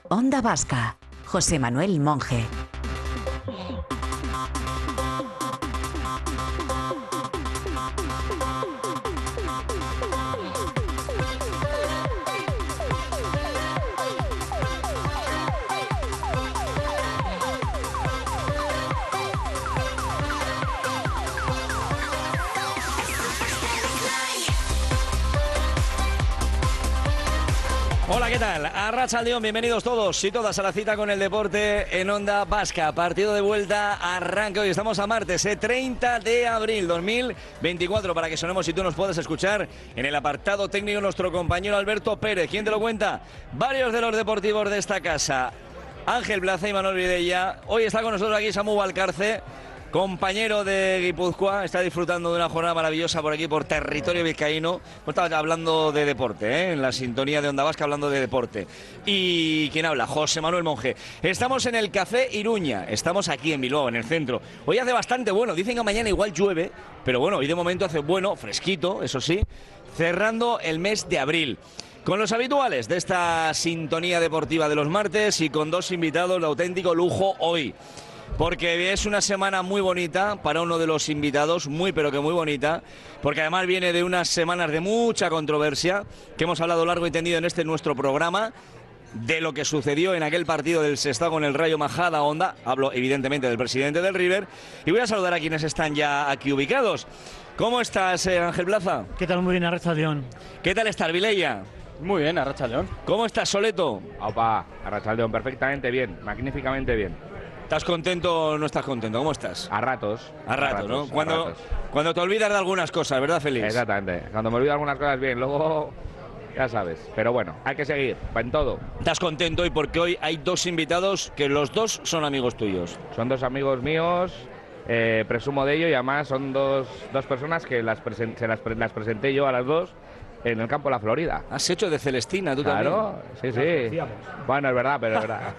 Onda Vasca, José Manuel Monje. Hola, ¿qué tal? Arratsaldeon, bienvenidos todos y todas a la cita con el deporte en Onda Vasca. Partido de vuelta, arranca hoy. Estamos a martes, 30 de abril 2024, para que sonemos y tú nos puedas escuchar en el apartado técnico nuestro compañero Alberto Pérez. ¿Quién te lo cuenta? Varios de los deportivos de esta casa. Ángel Plaza y Manuel Vidella. Hoy está con nosotros aquí Samu Valcarce, compañero de Guipúzcoa, está disfrutando de una jornada maravillosa por aquí, por territorio vizcaíno. Pues estaba hablando de deporte, en la sintonía de Onda Vasca, hablando de deporte. Y ¿quién habla? José Manuel Monje. Estamos en el Café Iruña, estamos aquí en Bilbao, en el centro. Hoy hace bastante bueno, dicen que mañana igual llueve, pero bueno, hoy de momento hace bueno, fresquito, eso sí, cerrando el mes de abril. Con los habituales de esta sintonía deportiva de los martes y con dos invitados de auténtico lujo hoy. Porque es una semana muy bonita para uno de los invitados, muy pero que muy bonita, porque además viene de unas semanas de mucha controversia, que hemos hablado largo y tendido en este nuestro programa, de lo que sucedió en aquel partido del Sestao con el Rayo Majadahonda. Hablo evidentemente del presidente del River, y voy a saludar a quienes están ya aquí ubicados. ¿Cómo estás, Ángel Plaza? ¿Qué tal? Muy bien, Arratsaldeon. ¿Qué tal estás, Vilella? Muy bien, Arratsaldeon. ¿Cómo estás, Soleto? Opa, Arratsaldeon, perfectamente bien, magníficamente bien. ¿Estás contento o no estás contento? ¿Cómo estás? A ratos, ¿no? a ratos. Cuando te olvidas de algunas cosas, ¿verdad, Félix? Exactamente, cuando me olvido algunas cosas bien, luego ya sabes. Pero bueno, hay que seguir, en todo. ¿Estás contento hoy porque hoy hay dos invitados que los dos son amigos tuyos? Son dos amigos míos, presumo de ello, y además son dos personas que las presenté yo a las dos en el campo de la Florida. ¿Has hecho de Celestina tú claro, también? Claro, sí. Bueno, es verdad, pero es verdad.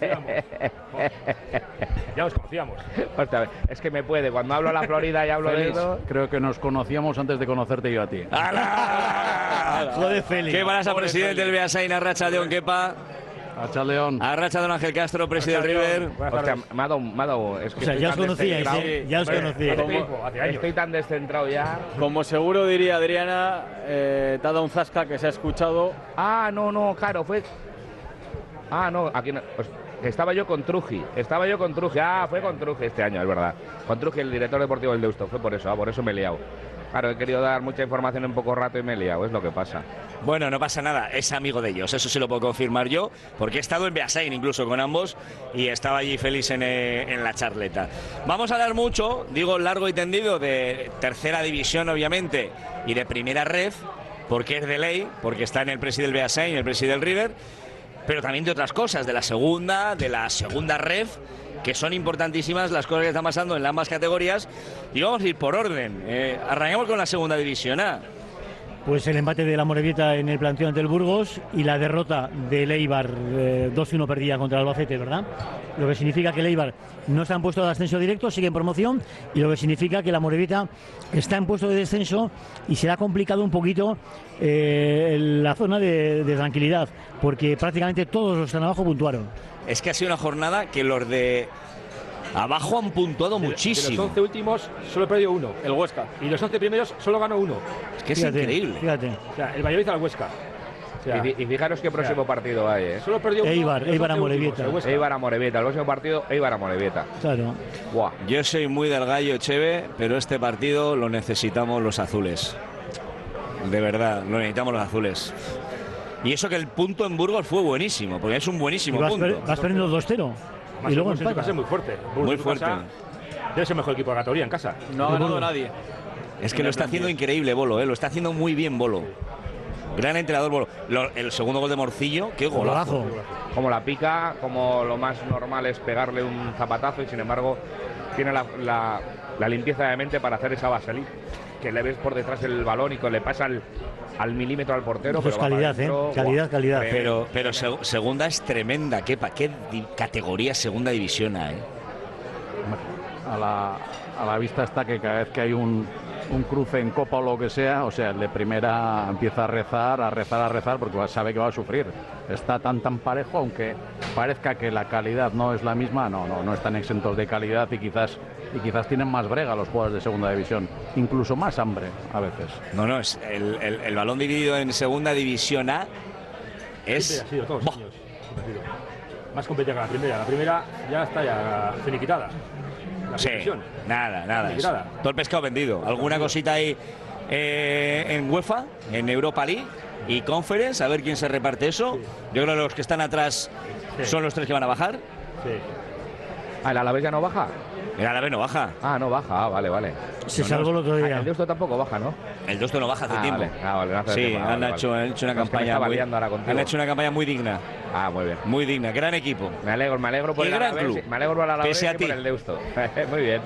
Ya os conocíamos. Hostia, es que me puede, cuando hablo a la Florida y hablo Félix, de eso... creo que nos conocíamos antes de conocerte yo a ti. ¡Hala! Joder, Félix. ¿Qué pasa, presidente del Beasain? Arratsaldeon, ¿qué-pa? Arratsaldeon. Arratsaldeon, Ángel Castro, presidente del River. Hostia, me ha dado... Es que O sea, estoy ya os tan conocíais, descentrado. ya os conocíais. Hace años. Estoy tan descentrado ya. Como seguro diría Adriana, te ha dado un zasca que se ha escuchado. Ah, no, claro, fue... Ah, no, aquí no... Pues, estaba yo con Truji. Ah, fue con Truji este año, es verdad. Con Truji, el director deportivo del Deusto. Fue por eso me he liado. Claro, he querido dar mucha información en poco rato y me he liado, es lo que pasa. Bueno, no pasa nada, es amigo de ellos, eso sí lo puedo confirmar yo, porque he estado en Beasain incluso con ambos y estaba allí feliz en la charleta. Vamos a hablar mucho, digo largo y tendido, de tercera división obviamente y de primera red, porque es de ley, porque está en el presi del Beasain y el presi del River, pero también de otras cosas, de la segunda red, que son importantísimas las cosas que están pasando en ambas categorías, y vamos a ir por orden. Arrancamos con la segunda división A. Pues el empate de la Morevieta en el planteón del Burgos y la derrota del Eibar 2-1 perdida contra el Albacete, ¿verdad? Lo que significa que el Eibar no está en puesto de ascenso directo, sigue en promoción, y lo que significa que la Morevieta está en puesto de descenso y será complicado un poquito la zona de tranquilidad, porque prácticamente todos los que están abajo puntuaron. Es que ha sido una jornada que los de abajo han puntuado muchísimo. De los 11 últimos solo he perdido uno, el Huesca. Y los 11 primeros solo ganó uno. Es que Fíjate, es increíble. Fíjate. O sea, el Valladolid al Huesca. O sea, Y fijaros qué próximo partido hay, ¿eh? solo perdió uno. Eibar los 11 a Morevieta. últimos, el Huesca. Eibar a Morevieta, el próximo partido, Eibar a Morevieta. Claro. Buah. Yo soy muy del gallo, Cheve, pero este partido lo necesitamos los azules. De verdad, lo necesitamos los azules. Y eso que el punto en Burgos fue buenísimo, porque es un buenísimo punto. Vas perdiendo 2-0 y luego en su casa empatas. es muy fuerte. Muy En su fuerte. casa debe ser el mejor equipo de la categoría en casa. No ha ganado nadie. Es que lo está haciendo increíble Bolo, lo está haciendo muy bien Bolo. Gran entrenador Bolo. El segundo gol de Morcillo, qué golazo. Como la pica, como lo más normal es pegarle un zapatazo, y sin embargo tiene la limpieza de mente para hacer esa vaselí, que le ves por detrás el balón y que le pasa al milímetro al portero. Eso es pero calidad, calidad. Pero segunda es tremenda, qué categoría segunda división hay. a la vista está que cada vez que hay un cruce en Copa o lo que sea, o sea, el de primera empieza a rezar, porque sabe que va a sufrir. Está tan parejo, aunque parezca que la calidad no es la misma, no están exentos de calidad y quizás tienen más brega los jugadores de segunda división, incluso más hambre a veces. No, es el balón dividido en segunda división A es... Siempre ha sido todos los años. Más competida que la primera ya está ya finiquitada. Sí, nada. Todo el pescado vendido. Alguna cosita ahí en UEFA, en Europa League y Conference, a ver quién se reparte eso. Sí. Yo creo que los que están atrás son los 3 que van a bajar. Sí. ¿El Alavés ya no baja? El Alavés no baja. Ah, no baja, vale. Se salvó el otro día. El Deusto tampoco baja, ¿no? El Deusto no baja hace tiempo. Vale, no hace sí, tiempo, han hecho una campaña han hecho una campaña muy digna. Ah, muy bien. Muy digna, gran equipo. Me alegro por el Alavés. Me alegro por el Alavés y por el Deusto. Muy bien.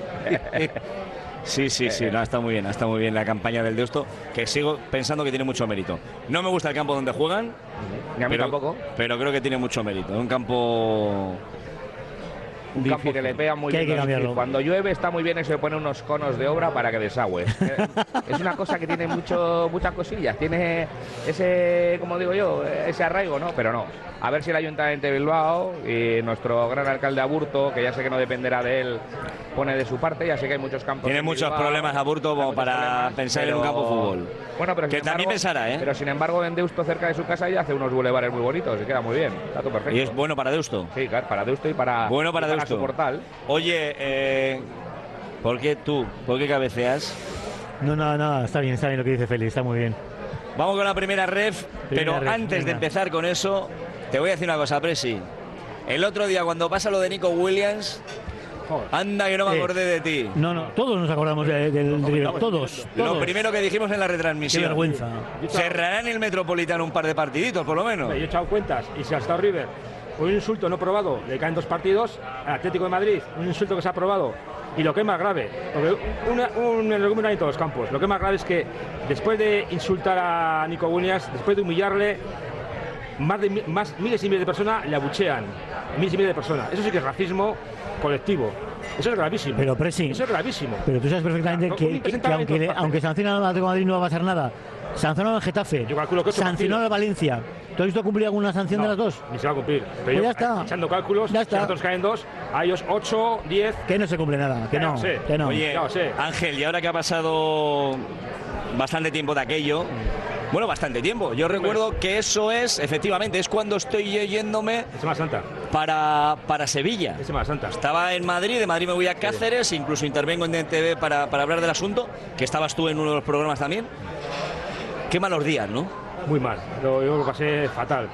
Sí, no, está muy bien la campaña del Deusto, que sigo pensando que tiene mucho mérito. No me gusta el campo donde juegan, ni a mí tampoco, pero creo que tiene mucho mérito. Un campo que le pega muy bien. Cuando llueve está muy bien y se pone unos conos de obra para que desagüe. Es una cosa que tiene muchas cosillas. Tiene ese, como digo yo, ese arraigo, ¿no? Pero no. A ver si el Ayuntamiento de Bilbao y nuestro gran alcalde Aburto, que ya sé que no dependerá de él, pone de su parte. Ya sé que hay muchos campos. Tiene muchos problemas Aburto como para pensar en un campo de fútbol. Bueno, pero que también pensará, ¿eh? Pero sin embargo, en Deusto, cerca de su casa, ya hace unos bulevares muy bonitos y queda muy bien. Está todo perfecto. Y es bueno para Deusto. Sí, claro, para Deusto y para, Deusto. Su portal. Oye, ¿por qué cabeceas? No, está bien lo que dice Félix, está muy bien. Vamos con la primera ref, pero antes de empezar con eso, te voy a decir una cosa, Presi. El otro día, cuando pasa lo de Nico Williams, anda que no me acordé de ti. No, todos nos acordamos del todos. Lo primero que dijimos en la retransmisión. Qué vergüenza. Cerrará en el Metropolitano un par de partiditos, por lo menos. Yo he echado cuentas y si ha estado River, un insulto no probado, le caen 2 partidos. Al Atlético de Madrid, un insulto que se ha probado. Y lo que es más grave, porque un energúmeno hay en todos los campos. Lo que es más grave es que después de insultar a Nico Williams, después de humillarle, miles y miles de personas le abuchean. Miles y miles de personas. Eso sí que es racismo colectivo. Eso es gravísimo. Pero Presi, eso es gravísimo. Pero tú sabes perfectamente que aunque sancionan al Atlético de Madrid no va a pasar nada. Sancionaron al Getafe, sancionaron al Valencia. ¿Tú has visto cumplir alguna sanción de las dos? Ni se va a cumplir. Pero pues ya está. Echando cálculos, ya está. Si nosotros caen 2, a ellos 8, 10. Que no se cumple nada, que no. Oye, Ángel, y ahora que ha pasado bastante tiempo de aquello, bueno, bastante tiempo. Yo recuerdo que eso es, efectivamente, es cuando estoy yéndome Semana Santa para Sevilla. Es Semana Santa. Estaba en Madrid, de Madrid me voy a Cáceres, incluso intervengo en DNTV para hablar del asunto, que estabas tú en uno de los programas también. Qué malos días, ¿no? Muy mal. Yo lo pasé fatal.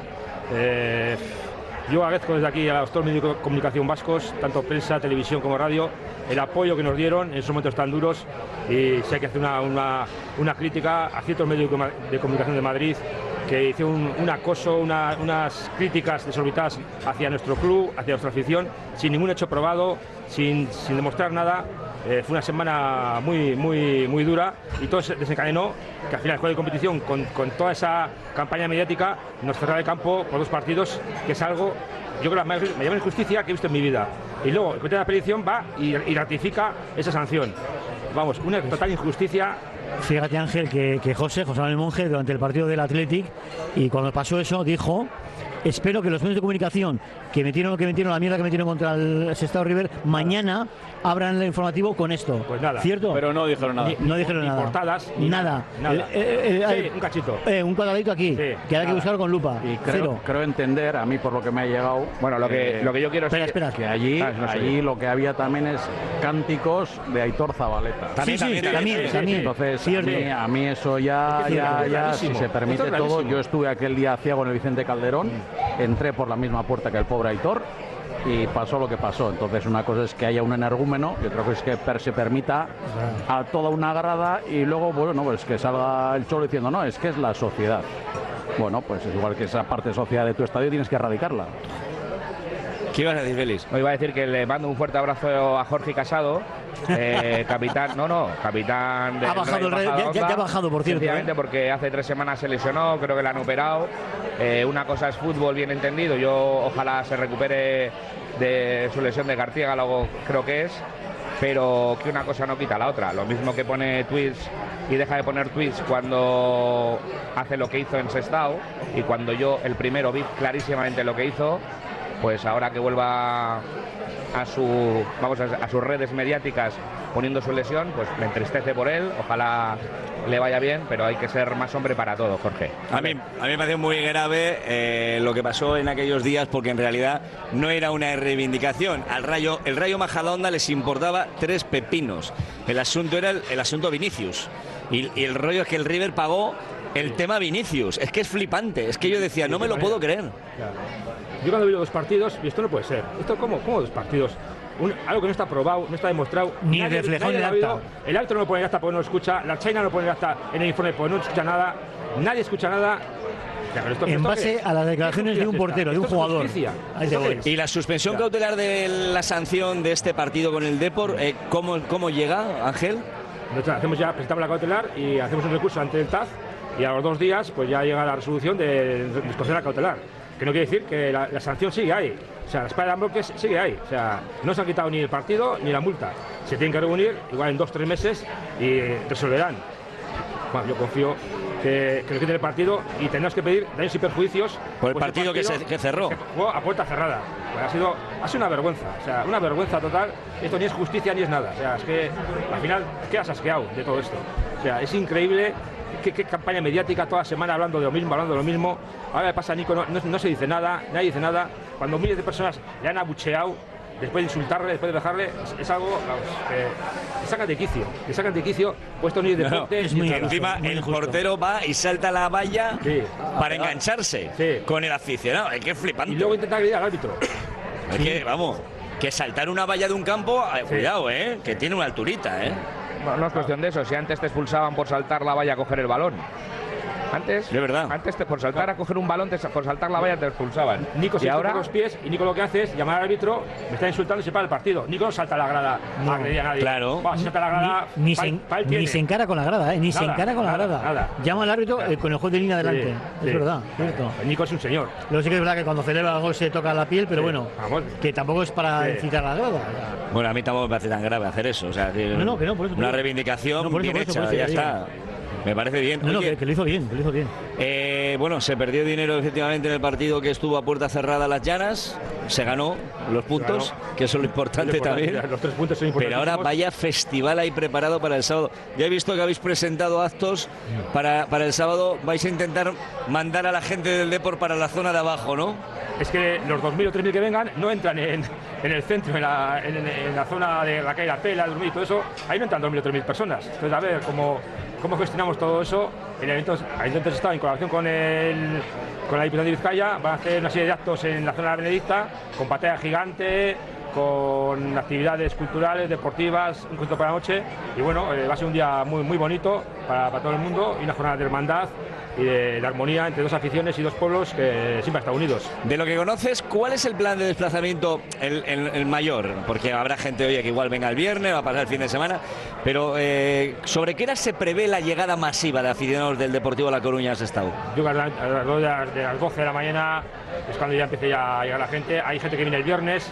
Yo agradezco desde aquí a los dos medios de comunicación vascos, tanto prensa, televisión como radio, el apoyo que nos dieron en esos momentos tan duros. Y si hay que hacer una crítica a ciertos medios de comunicación de Madrid que hicieron un acoso, unas críticas desorbitadas hacia nuestro club, hacia nuestra afición, sin ningún hecho probado, sin demostrar nada. Fue una semana muy dura y todo se desencadenó que al final el juego de competición con toda esa campaña mediática nos cerraba el campo por 2 partidos, que es algo, yo creo, me llama injusticia que he visto en mi vida. Y luego el comité de la apelación va y ratifica esa sanción. Vamos, una total injusticia. Fíjate, Ángel, que José Manuel Monje, durante el partido del Athletic, y cuando pasó eso, dijo: espero que los medios de comunicación que metieron la mierda que metieron contra el Sestao River, mañana abran el informativo con esto. Pues nada. ¿Cierto? Pero no dijeron nada. No dijeron nada. Ni portadas, ni nada. Sí, un cachito. Un cuadradito aquí, sí, que hay que buscar con lupa. Y creo entender, a mí por lo que me ha llegado... Bueno, lo que yo quiero es... Espera. Que allí lo que había también es cánticos de Aitor Zabaleta. También. Entonces, a mí eso ya si se permite todo. Yo estuve aquel día ciego en el Vicente Calderón, entré por la misma puerta que el pobre Aitor y pasó lo que pasó. Entonces, una cosa es que haya un energúmeno y otra cosa es que se permita a toda una grada y luego, bueno, pues que salga el cholo diciendo: no, es que es la sociedad. Bueno, pues es igual que esa parte de sociedad de tu estadio, tienes que erradicarla. ¿Qué ibas a decir, Félix? Iba a decir que le mando un fuerte abrazo a Jorge Casado, capitán de... Ha bajado el Rayo, ya ha bajado, por cierto. Sencillamente porque hace 3 semanas se lesionó, creo que le han operado. Una cosa es fútbol, bien entendido. Yo ojalá se recupere de su lesión de cartílago, creo que es. pero que una cosa no quita la otra. Lo mismo que pone tweets y deja de poner tweets cuando hace lo que hizo en Sestao, y cuando yo el primero vi clarísimamente lo que hizo, pues ahora que vuelva a sus redes mediáticas poniendo su lesión, pues me entristece por él, ojalá le vaya bien, pero hay que ser más hombre para todo, Jorge. A mí me pareció muy grave lo que pasó en aquellos días, porque en realidad no era una reivindicación. El Rayo Majadahonda les importaba 3 pepinos. El asunto era el asunto Vinicius. Y el rollo es que el River pagó el tema Vinicius. Es que es flipante. Es que yo decía, no me lo puedo creer. Claro. Yo cuando vi los 2 partidos, y esto no puede ser. ¿Esto cómo 2 partidos? Algo que no está probado, no está demostrado. Ni reflejado en el acta. El árbitro no lo pone en el acta porque no lo escucha. La China no lo pone en el acta en el informe porque no escucha nada. Nadie escucha nada. En base a las declaraciones de un portero, de un jugador. Y la suspensión cautelar de la sanción de este partido con el Depor, ¿cómo llega, Ángel? Presentamos la cautelar y hacemos un recurso ante el TAF, y a los 2 días pues ya llega la resolución de disponer la cautelar. Que no quiere decir que la sanción sigue ahí. O sea, la espada de Damocles sigue ahí. O sea, no se han quitado ni el partido ni la multa. Se tienen que reunir, igual en 2 o 3 meses, y resolverán. Bueno, yo confío que lo quiten el partido, y tenemos que pedir daños y perjuicios por el partido que cerró. Que jugó a puerta cerrada. Pues ha sido una vergüenza. O sea, una vergüenza total. Esto ni es justicia ni es nada. O sea, es que al final quedas asqueado de todo esto. O sea, es increíble. ¿Qué campaña mediática toda semana hablando de lo mismo? Ahora le pasa a Nico, no se dice nada, nadie dice nada. Cuando miles de personas le han abucheado, después de insultarle, después de dejarle, es algo que sacan de quicio, puesto ni de deporte. Y encima el portero va y salta la valla para engancharse con el aficionado. Es que es flipante. Y luego intenta agredir al árbitro. Es que, vamos, que saltar una valla de un campo, cuidado, que tiene una alturita, Bueno, no es cuestión de eso. Si antes te expulsaban por saltar la valla a coger el balón. Antes, de verdad. Antes por saltar a coger un balón, por saltar la valla te expulsaban. Nico se ahora los pies, y Nico lo que hace es llamar al árbitro, me está insultando y se para el partido. Nico no salta a la grada a agredir a nadie. Claro. Si salta a la grada, ni se encara con la grada, ni se encara con la grada. Nada. Llama al árbitro con el juez de línea delante. Es verdad, cierto. Nico es un señor. Luego sí que es verdad que cuando celebra el gol se toca la piel, pero bueno, que tampoco es para incitar a la grada. Bueno, a mí tampoco me parece tan grave hacer eso. O sea, que no, por eso una reivindicación bien hecha, ya está. Me parece bien. Oye, que lo hizo bien, bueno, se perdió dinero efectivamente en el partido que estuvo a puerta cerrada Las Llanas. Se ganó los puntos, que eso es lo importante también. Los 3 puntos son importantes. Pero ahora vaya festival ahí preparado para el sábado. Ya he visto que habéis presentado actos para el sábado. Vais a intentar mandar a la gente del Depor para la zona de abajo, ¿no? Es que los 2.000 o 3.000 que vengan no entran en el centro, en la zona de la calle La Pela, Dormir y todo eso. Ahí no entran 2.000 o 3.000 personas. Entonces, a ver cómo gestionamos todo eso. El Ayuntamiento está en colaboración con la Diputación de Vizcaya. Van a hacer una serie de actos en la zona de la Benedicta, con pantalla gigante, con actividades culturales, deportivas, un cuento para la noche. Y bueno, va a ser un día muy, muy bonito para todo el mundo, y una jornada de hermandad y de armonía entre 2 aficiones y 2 pueblos que siempre han estado unidos. De lo que conoces, ¿cuál es el plan de desplazamiento el mayor? Porque habrá gente, oye, que igual venga el viernes, va a pasar el fin de semana, pero ¿sobre qué hora se prevé la llegada masiva de aficionados del Deportivo La Coruña a Sestao? Yo creo que alrededor de las 12 de la mañana es cuando ya empiece a llegar la gente. Hay gente que viene el viernes,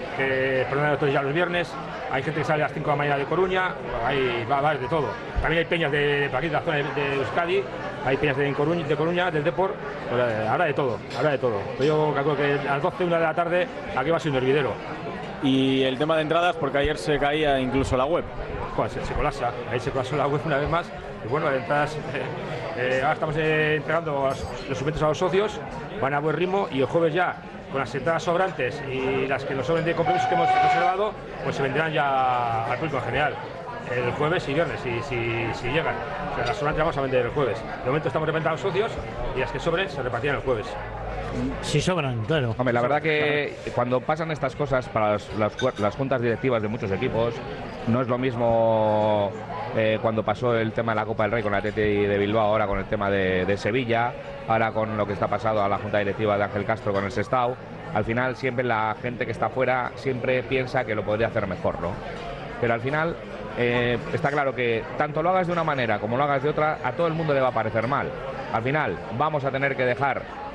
ya los viernes. Hay gente que sale a las 5 de la mañana de Coruña. Va a haber de todo. También hay peñas de aquí, de la zona de Euskadi. Hay peñas de Coruña, del Depor. Habrá de todo. Pero yo calculo que a las 12, 1 de la tarde aquí va a ser un hervidero. Y el tema de entradas, porque ayer se caía incluso la web. Joder, se colapsa. Ahí se colapsó la web una vez más. Y bueno, entradas, ahora estamos entregando los suplementos a los socios. Van a buen ritmo, y el jueves ya, con las entradas sobrantes y las que nos sobren de compromisos que hemos reservado, pues se vendrán ya al público en general. El jueves y viernes, si llegan. O sea, las sobrantes vamos a vender el jueves. De momento estamos repartiendo a los socios, y las que sobren se repartirán el jueves. Si sobran, claro. Hombre, la verdad que cuando pasan estas cosas para las juntas directivas de muchos equipos, no es lo mismo cuando pasó el tema de la Copa del Rey con la Athletic de Bilbao, ahora con el tema de Sevilla, ahora con lo que está pasado a la junta directiva de Ángel Castro con el Sestao. Al final siempre la gente que está fuera siempre piensa que lo podría hacer mejor, ¿no? Pero al final está claro que tanto lo hagas de una manera como lo hagas de otra, a todo el mundo le va a parecer mal. Al final vamos a tener que dejar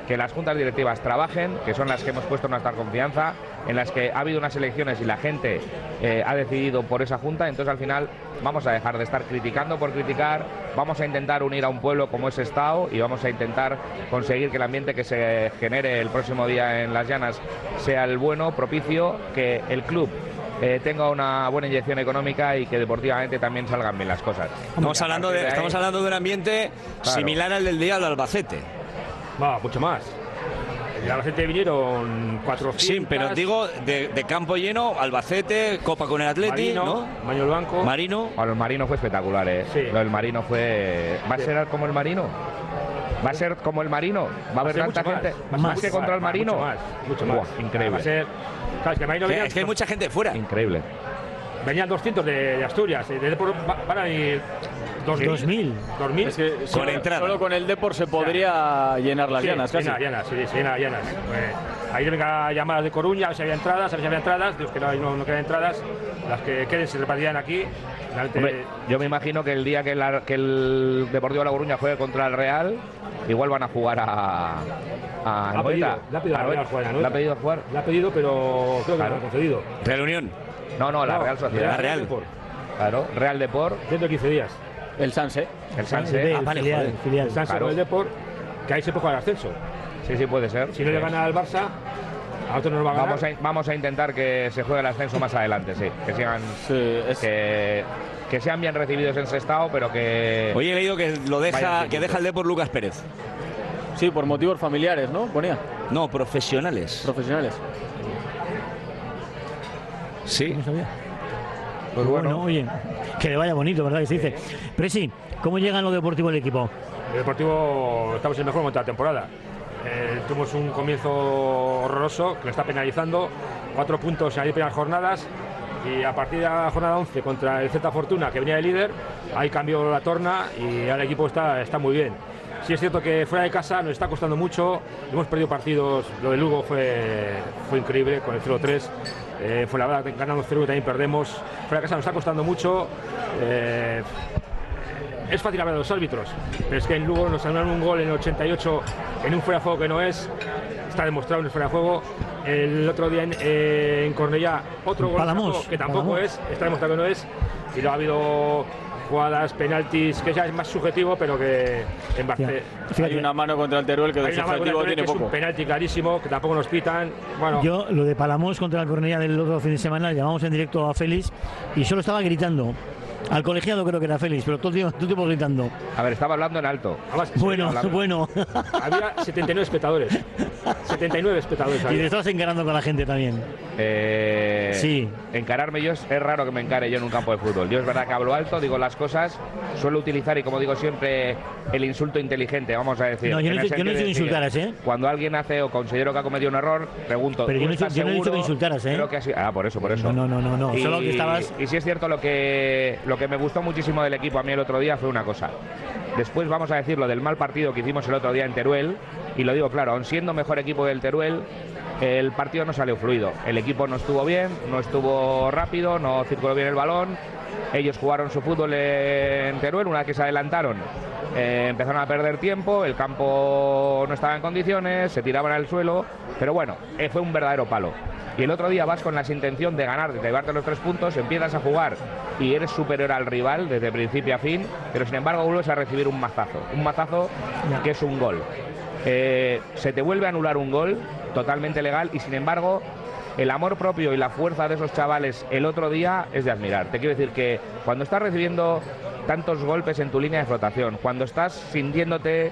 que las juntas directivas trabajen, que son las que hemos puesto nuestra confianza, en las que ha habido unas elecciones y la gente ha decidido por esa junta. Entonces al final vamos a dejar de estar criticando por criticar, vamos a intentar unir a un pueblo como es Sestao y vamos a intentar conseguir que el ambiente que se genere el próximo día en Las Llanas sea el bueno, propicio, que el club tenga una buena inyección económica y que deportivamente también salgan bien las cosas. Estamos hablando de un ambiente similar al del día del Albacete. Va, mucho más. El Albacete vinieron 400. Sí, pero digo, de campo lleno, Albacete, Copa con el Atleti, Marino, ¿no? Baño el Banco. Marino. Bueno, el Marino fue espectacular, ¿eh? Sí. Lo del Marino fue... ¿Va a ser como el Marino? ¿Va a ser como el Marino? ¿Va a haber tanta gente? ¿Más que contra el Marino? Mucho más. Buah, increíble. Va a ser... Claro, es que Marino Es que hay mucha gente fuera. Increíble. Venían 200 de Asturias. De Depor van a ir 2000. 2000. Es que Con entrada. solo con el Depor se podría llenar las Llanas, casi. Llanas. Ahí venga llamadas de Coruña, a ver si había entradas, Dios, que no quedan entradas. Las que queden se repartirán aquí. Hombre, yo me imagino que el día que el Deportivo La Coruña juegue contra el Real, igual van a jugar a Anoeta. Le ha pedido al Real jugar a Anoeta. ¿Le ha pedido jugar? Le ha pedido, pero creo que no lo ha concedido. Real Unión. No, la Real Sociedad. La Real. Claro, Real Deport. Dentro de 15 días. El Sanse. El Sanse. vale, filial. El Sanse Claro. con el Depor, que ahí se puede jugar el ascenso. Sí, puede ser. Si no le gana al Barça, a otro no lo va a ganar. Vamos a intentar que se juegue el ascenso más adelante, sí. Que sigan... Sí, que sean bien recibidos en Sestao, pero que... Hoy he leído que deja el Depor Lucas Pérez. Sí, por motivos familiares, ¿no? Ponía. No, profesionales. Profesionales. Sí. No sabía. Pues Bueno, oye, que le vaya bonito, ¿verdad? Que se dice. Pero sí, ¿cómo llega en lo deportivo el equipo? El Deportivo estamos en el mejor momento de la temporada. Tuvimos un comienzo horroroso que lo está penalizando. 4 puntos en las primeras jornadas. Y a partir de la jornada 11 contra el Celta Fortuna, que venía de líder, ahí cambió la torna y ahora el equipo está muy bien. Sí es cierto que fuera de casa nos está costando mucho, hemos perdido partidos, lo de Lugo fue increíble con el 0-3, fue la verdad, ganamos 0 y también perdemos, fuera de casa nos está costando mucho. Es fácil hablar de los árbitros, pero es que en Lugo nos anularon un gol en el 88 en un fuera de juego que no es, está demostrado en el fuera de juego. El otro día en Cornellá otro gol que tampoco es, está demostrado que no es, y luego ha habido jugadas, penaltis, que ya es más subjetivo, pero que en Barcelona hay una mano contra el Teruel que de subjetivo tiene poco. Es un penalti clarísimo, que tampoco nos pitan. Bueno. Yo, lo de Palamós contra el Cornellá del otro fin de semana, llamamos en directo a Félix y solo estaba gritando. Al colegiado creo que era Félix, pero todo el tiempo gritando. A ver, estaba hablando en alto. Además, Bueno. Había 79 espectadores. 79 espectadores. Y te estabas encarando con la gente también. Sí. Encararme yo, es raro que me encare yo en un campo de fútbol. Yo es verdad que hablo alto, digo las cosas, suelo utilizar, y como digo siempre, el insulto inteligente, vamos a decir. No, yo no he dicho que insultaras, ¿eh? Cuando alguien hace o considero que ha cometido un error, pregunto. Pero yo no he dicho que insultaras, ¿eh? Creo que así. Por eso. No. Y, solo que estabas... Y sí es cierto, lo que me gustó muchísimo del equipo a mí el otro día fue una cosa. Después vamos a decir lo del mal partido que hicimos el otro día en Teruel, y lo digo claro, aun siendo mejor equipo del Teruel, el partido no salió fluido. El equipo no estuvo bien, no estuvo rápido, no circuló bien el balón. Ellos jugaron su fútbol en Teruel, una vez que se adelantaron, empezaron a perder tiempo, el campo no estaba en condiciones, se tiraban al suelo, pero bueno, fue un verdadero palo. Y el otro día vas con la intención de ganar, de llevarte los 3 puntos, empiezas a jugar y eres superior al rival desde principio a fin, pero sin embargo vuelves a recibir un mazazo que es un gol. Se te vuelve a anular un gol totalmente legal, y sin embargo el amor propio y la fuerza de esos chavales el otro día es de admirar. Te quiero decir que cuando estás recibiendo tantos golpes en tu línea de flotación, cuando estás sintiéndote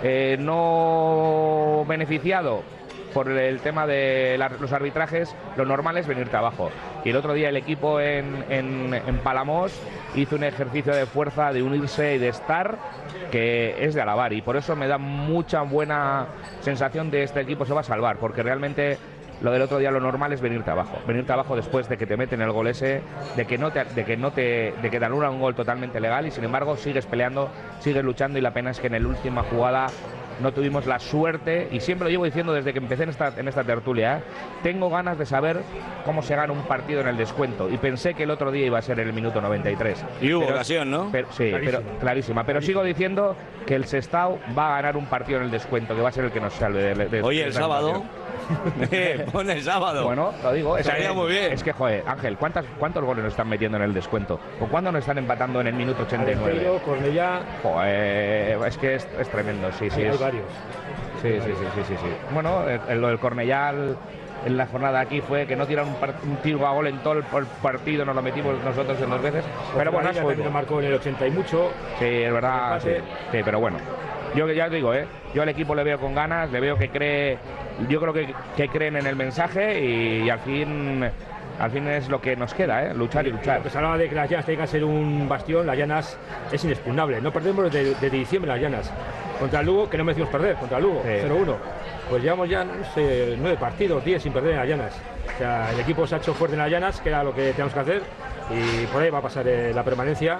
no beneficiado por el tema de los arbitrajes, lo normal es venirte abajo. Y el otro día el equipo en Palamós hizo un ejercicio de fuerza, de unirse y de estar, que es de alabar, y por eso me da mucha buena sensación de este equipo se va a salvar, porque realmente lo del otro día, lo normal es venirte abajo después de que te meten el gol ese, de que te anulan un gol totalmente legal, y sin embargo sigues peleando, sigues luchando, y la pena es que en la última jugada no tuvimos la suerte, y siempre lo llevo diciendo desde que empecé en esta tertulia, tengo ganas de saber cómo se gana un partido en el descuento, y pensé que el otro día iba a ser el minuto 93. Y hubo ocasión, ¿no? Sí, pero clarísima. Pero sigo diciendo que el Sestao va a ganar un partido en el descuento, que va a ser el que nos salve de Oye, el sábado. Pon el sábado. Bueno, lo digo. Estaría muy bien. Es que, joder, Ángel, ¿cuántos goles nos están metiendo en el descuento? ¿O cuándo nos están empatando en el minuto 89? Cornellá. Joder, es que es tremendo, sí. Hay varios. Sí. Bueno, lo del Cornellá en la jornada aquí fue que no tiraron un tiro a gol en todo el partido, nos lo metimos nosotros en 2 veces. Pero bueno, también lo marcó en el 80 y mucho. Sí, es verdad. Sí, pero bueno. Yo ya os digo, yo al equipo le veo con ganas, le veo que cree, yo creo que creen en el mensaje y al fin es lo que nos queda, luchar y luchar. Pues hablaba de que las Llanas tienen que ser un bastión, las Llanas es inexpugnable, no perdemos desde diciembre las Llanas. Contra el Lugo, que no merecimos perder, contra el Lugo, 0-1. Pues llevamos ya, no sé, 9 partidos, 10 sin perder en las Llanas. O sea, el equipo se ha hecho fuerte en las Llanas, que era lo que teníamos que hacer, y por ahí va a pasar la permanencia.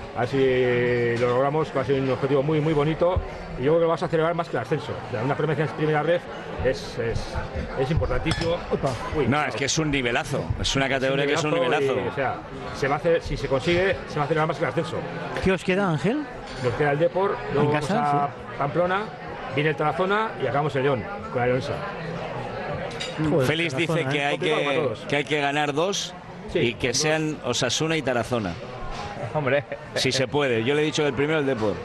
Así lo logramos, va a ser un objetivo muy bonito, y yo creo que lo vas a celebrar más que el ascenso. O sea, una permanencia en primera red es importantísimo. No, es que es un nivelazo, es una categoría que es un nivelazo. O sea, si se consigue, se va a celebrar más que el ascenso. ¿Qué os queda, Ángel? Nos queda el Depor, luego vamos a Pamplona, viene el Tarazona y acabamos el León, con la Leonesa. Félix dice que hay que ganar 2 y que sean Osasuna y Tarazona. Hombre, si se puede. Yo le he dicho que el primero el Depor.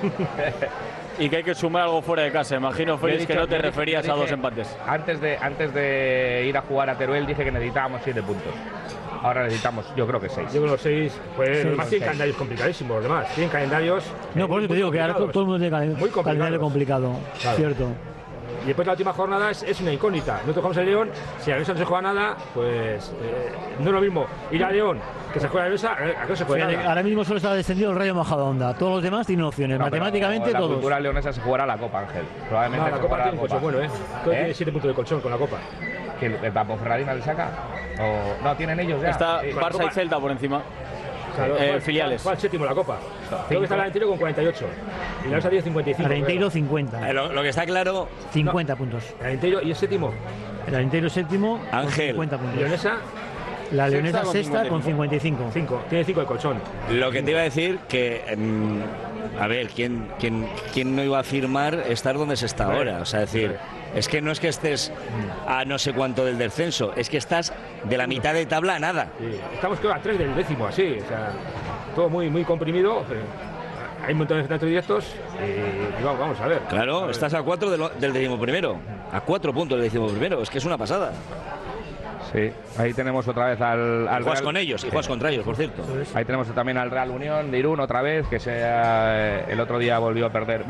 Y que hay que sumar algo fuera de casa. Imagino, Félix, que no te referías a 2 empates. Antes de ir a jugar a Teruel dije que necesitábamos 7 puntos. Ahora necesitamos, yo creo que 6. Yo creo que 6, pues además tienen calendarios complicadísimos, los demás. Tienen calendarios. No, por eso te digo que ahora todo el mundo tiene calendario complicado. Claro. Cierto. Y después la última jornada es una incógnita. No tocamos el León, si a Leonesa no se juega nada, pues no es lo mismo ir a León que se juega a Leonesa, a que no se juega nada. Ahora mismo solo está descendido el Rayo Majadahonda. Todos los demás tienen opciones, matemáticamente todos. La cultura leonesa se jugará la Copa, Ángel. Probablemente la Copa tiene un colchón bueno, tiene 7 puntos de colchón con la Copa. ¿Que el Ponferradina le saca? ¿O no tienen ellos ya? Está Barça y Celta por encima. Claro, filiales. Fue al séptimo la Copa. Creo que está el Arenteiro con 48 y la Leonesa tiene 55. Arenteiro 50. Lo que está claro, 50 puntos. El Arenteiro y el séptimo. El Arenteiro séptimo, Ángel. 50 puntos. Leonesa. La Leonesa sexta con 55. Tiene 5 de colchón. Lo que te iba a decir que a ver, ¿quién no iba a firmar estar donde se está ahora? O sea, decir, es que no es que estés a no sé cuánto del descenso, es que estás de la mitad de tabla a nada. Sí. Estamos creo a 3 del décimo, así, o sea, todo muy comprimido. Hay un montón de enfrentamientos directos y vamos a ver. Claro, estás a 4 del 11º, a 4 puntos del 11º, es que es una pasada. Sí, ahí tenemos otra vez al juegas Real... con ellos y juegas contra ellos, por cierto. Ahí tenemos también al Real Unión de Irún otra vez, que el otro día volvió a perder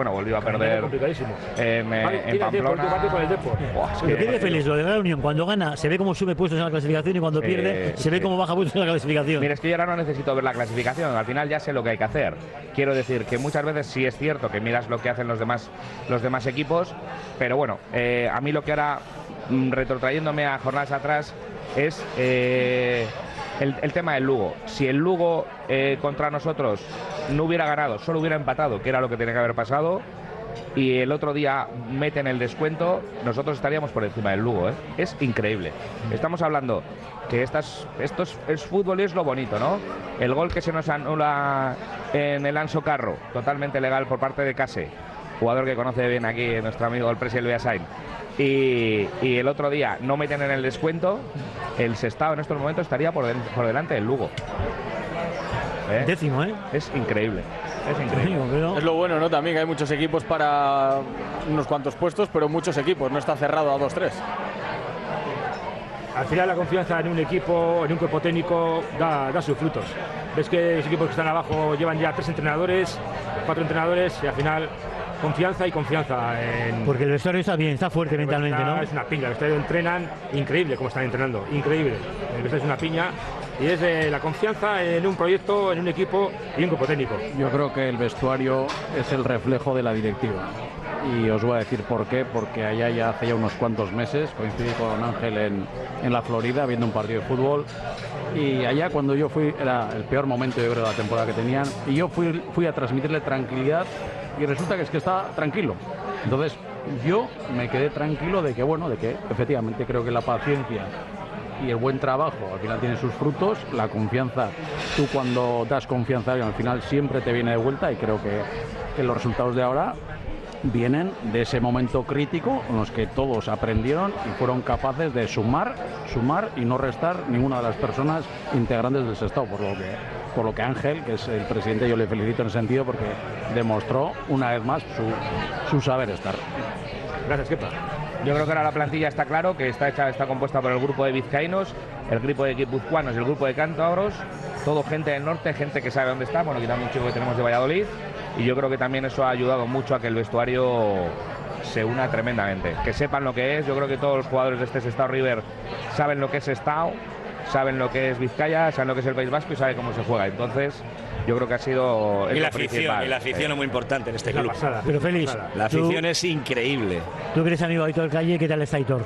en Pamplona. Con el Depor. Lo que dice Félix, lo de Real Unión, cuando gana se ve cómo sube puestos en la clasificación y cuando pierde se ve cómo baja puestos en la clasificación. Mira, es que yo ahora no necesito ver la clasificación, al final ya sé lo que hay que hacer. Quiero decir que muchas veces sí es cierto que miras lo que hacen los demás equipos, pero bueno, a mí lo que ahora, retrotrayéndome a jornadas atrás, es el tema del Lugo. Si el Lugo contra nosotros no hubiera ganado, solo hubiera empatado, que era lo que tenía que haber pasado, y el otro día meten el descuento, nosotros estaríamos por encima del Lugo, ¿eh? Es increíble. Estamos hablando que esto es fútbol y es lo bonito, ¿no? El gol que se nos anula en el Anso Carro, totalmente legal por parte de Case, jugador que conoce bien aquí nuestro amigo el presidente Beasain. Y el otro día no meten en el descuento, el Sestao en estos momentos estaría por delante del Lugo. Décimo, ¿eh? Es increíble. Es increíble. Pero... Es lo bueno, ¿no? También que hay muchos equipos para unos cuantos puestos, pero muchos equipos, no está cerrado a 2-3. Al final la confianza en un equipo, en un cuerpo técnico, da sus frutos. Ves que los equipos que están abajo llevan ya 3 entrenadores, 4 entrenadores y al final... Confianza y confianza en... Porque el vestuario está bien, está fuerte mentalmente, ¿no? Es una piña, el vestuario entrenan, increíble cómo están entrenando, increíble. El vestuario es una piña y es la confianza en un proyecto, en un equipo y un grupo técnico. Yo creo que el vestuario es el reflejo de la directiva. Y os voy a decir por qué, porque allá ya hace ya unos cuantos meses coincidí con Ángel en la Florida viendo un partido de fútbol. Y allá cuando yo fui, era el peor momento yo creo de la temporada que tenían, y yo fui a transmitirle tranquilidad y resulta que es que está tranquilo. Entonces yo me quedé tranquilo de que, bueno, de que efectivamente creo que la paciencia y el buen trabajo al final tiene sus frutos, la confianza, tú cuando das confianza a alguien al final siempre te viene de vuelta, y creo que los resultados de ahora vienen de ese momento crítico en los que todos aprendieron y fueron capaces de sumar y no restar ninguna de las personas integrantes del Sestao, por lo que Ángel, que es el presidente, yo le felicito en ese sentido porque demostró una vez más su saber estar. Gracias, Kepa. Yo creo que ahora la plantilla está claro, que está compuesta por el grupo de vizcaínos, el grupo de guipuzcoanos y el grupo de cántabros, todo gente del norte, gente que sabe dónde está, bueno, quitando un chico que tenemos de Valladolid, y yo creo que también eso ha ayudado mucho a que el vestuario se una tremendamente, que sepan lo que es. Yo creo que todos los jugadores de este Sestao River saben lo que es Sestao, saben lo que es Vizcaya, saben lo que es el País Vasco y saben cómo se juega. Entonces yo creo que ha sido y la afición es muy importante en este club. Pasada, pero Félix, la afición es increíble. Tú que eres amigo de Aitor Calle, ¿qué tal está Aitor?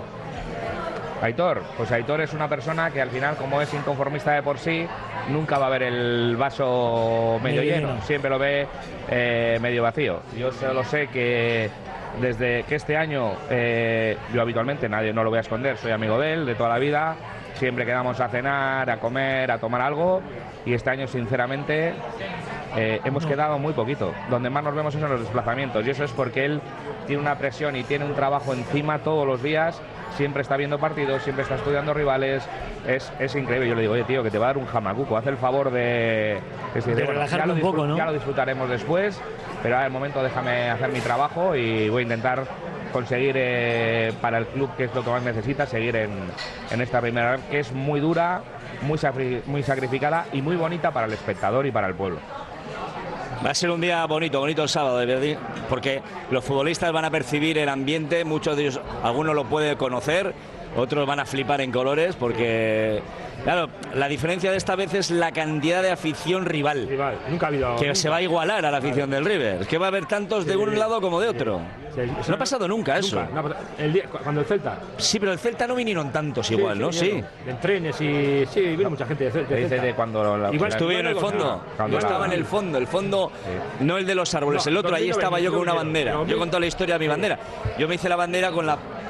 Aitor, pues Aitor es una persona que al final, como es inconformista de por sí, nunca va a ver el vaso medio lleno, siempre lo ve medio vacío. Yo solo sé que desde que este año, yo habitualmente, nadie no lo voy a esconder, soy amigo de él de toda la vida, siempre quedamos a cenar, a comer, a tomar algo, y este año sinceramente hemos quedado muy poquito. Donde más nos vemos es en los desplazamientos, y eso es porque él tiene una presión y tiene un trabajo encima todos los días. Siempre está viendo partidos, siempre está estudiando rivales, es increíble. Yo le digo, oye tío, que te va a dar un jamacuco, haz el favor de relajarte un poco, ¿no? Ya lo disfrutaremos después, pero ahora el momento déjame hacer mi trabajo y voy a intentar conseguir para el club, que es lo que más necesita, seguir en esta primera vez, que es muy dura, muy sacrificada y muy bonita para el espectador y para el pueblo. Va a ser un día bonito el sábado, de verdad, porque los futbolistas van a percibir el ambiente, muchos de ellos, algunos lo pueden conocer, otros van a flipar en colores, porque claro, la diferencia de esta vez es la cantidad de afición rival. Nunca ha habido. Que se va a igualar a la afición del River. Es que va a haber tantos de un lado como de otro. No ha pasado nunca eso. Cuando el Celta. Sí, pero el Celta no vinieron tantos igual, ¿no? Sí. En trenes y sí, vino mucha gente de Celta. De cuando igual estuve en el fondo. Yo estaba en el fondo, no el de los árboles, el otro. Ahí estaba yo con una bandera. Yo conté la historia de mi bandera. Yo me hice la bandera con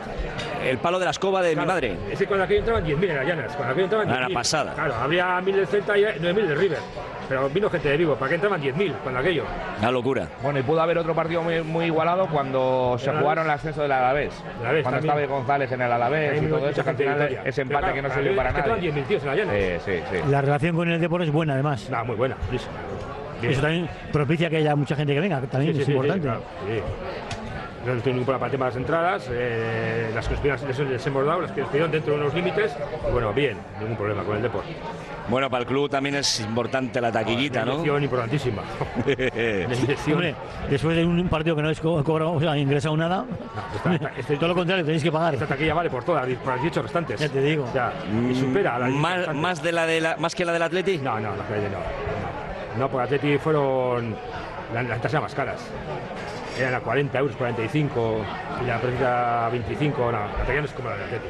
el palo de la escoba de mi madre. Es que cuando aquí entraban 10.000 en las llanas. Cuando aquí entraban 10.000. Una pasada. Claro, habría 1.000 del Celta y 9.000 del River. Pero vino gente de Vigo. ¿Para qué entraban 10.000 cuando aquello? Una locura. Bueno, y pudo haber otro partido muy igualado cuando se jugaron el ascenso del Alavés. Cuando estaba González en el Alavés y todo eso, que al final ese empate que no sirvió para nada. Entraban 10.000 tíos en las llanas. Sí. La relación con el deporte es buena, además. Muy buena. Eso también propicia que haya mucha gente que venga, que también es importante. Claro, no tengo ningún problema para el tema de las entradas, las que les hemos dado, las que estuvieron dentro de unos límites, y bueno, bien, ningún problema con el deporte. Bueno, para el club también es importante la taquillita, ¿no? Una importantísima. Hombre, después de un partido que no habéis cobrado, o sea, ingresado nada, todo lo contrario, tenéis que pagar. Esta taquilla vale por todas, por las 18 restantes. Ya te digo. O sea, y supera a la más que la del Atleti. No, la Atleti no, por Atleti fueron las tasas más caras. Eran a 40 euros, 45, y la precisa 25, no, la taquilla no es como la de Atleti.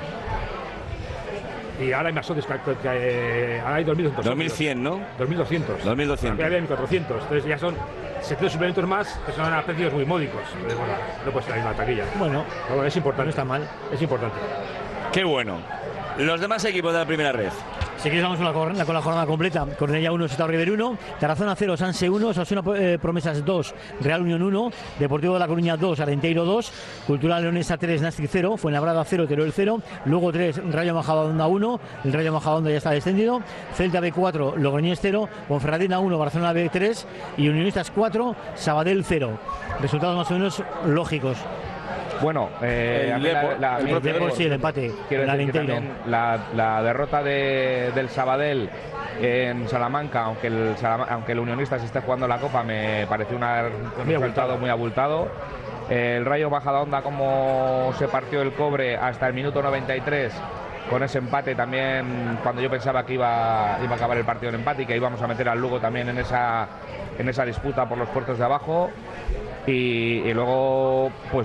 Y ahora hay más socios, ahora hay 2.200. 2.100, ¿no? 2.200. 2.200. Había 1.400, entonces ya son 700 suplementos más, que son a precios muy módicos. Entonces, bueno, no puede ser la misma taquilla. Bueno, es importante. No está mal. Es importante. Qué bueno. Los demás equipos de la primera red. Si quieres vamos con la jornada completa. Cornellá 1, Sestao River 1, Tarazona 0, Sanse 1, Osasuna Promesas 2, Real Unión 1, Deportivo de La Coruña 2, Arenteiro 2, Cultural Leonesa 3, Nastic 0, Fuenlabrada 0, Teruel 0, luego 3, Rayo Majadahonda 1, el Rayo Majadahonda ya está descendido, Celta B 4, Logroñés 0, Ponferradina 1, Barcelona B 3 y Unionistas 4, Sabadell 0. Resultados más o menos lógicos. Bueno, el empate. Quiero decir que también la derrota del Sabadell en Salamanca, aunque el Unionista se esté jugando la Copa, me pareció un resultado muy abultado. El Rayo Majadahonda, como se partió el cobre hasta el minuto 93 con ese empate también, cuando yo pensaba que iba a acabar el partido en empate y que íbamos a meter al Lugo también en esa disputa por los puestos de abajo. Y luego pues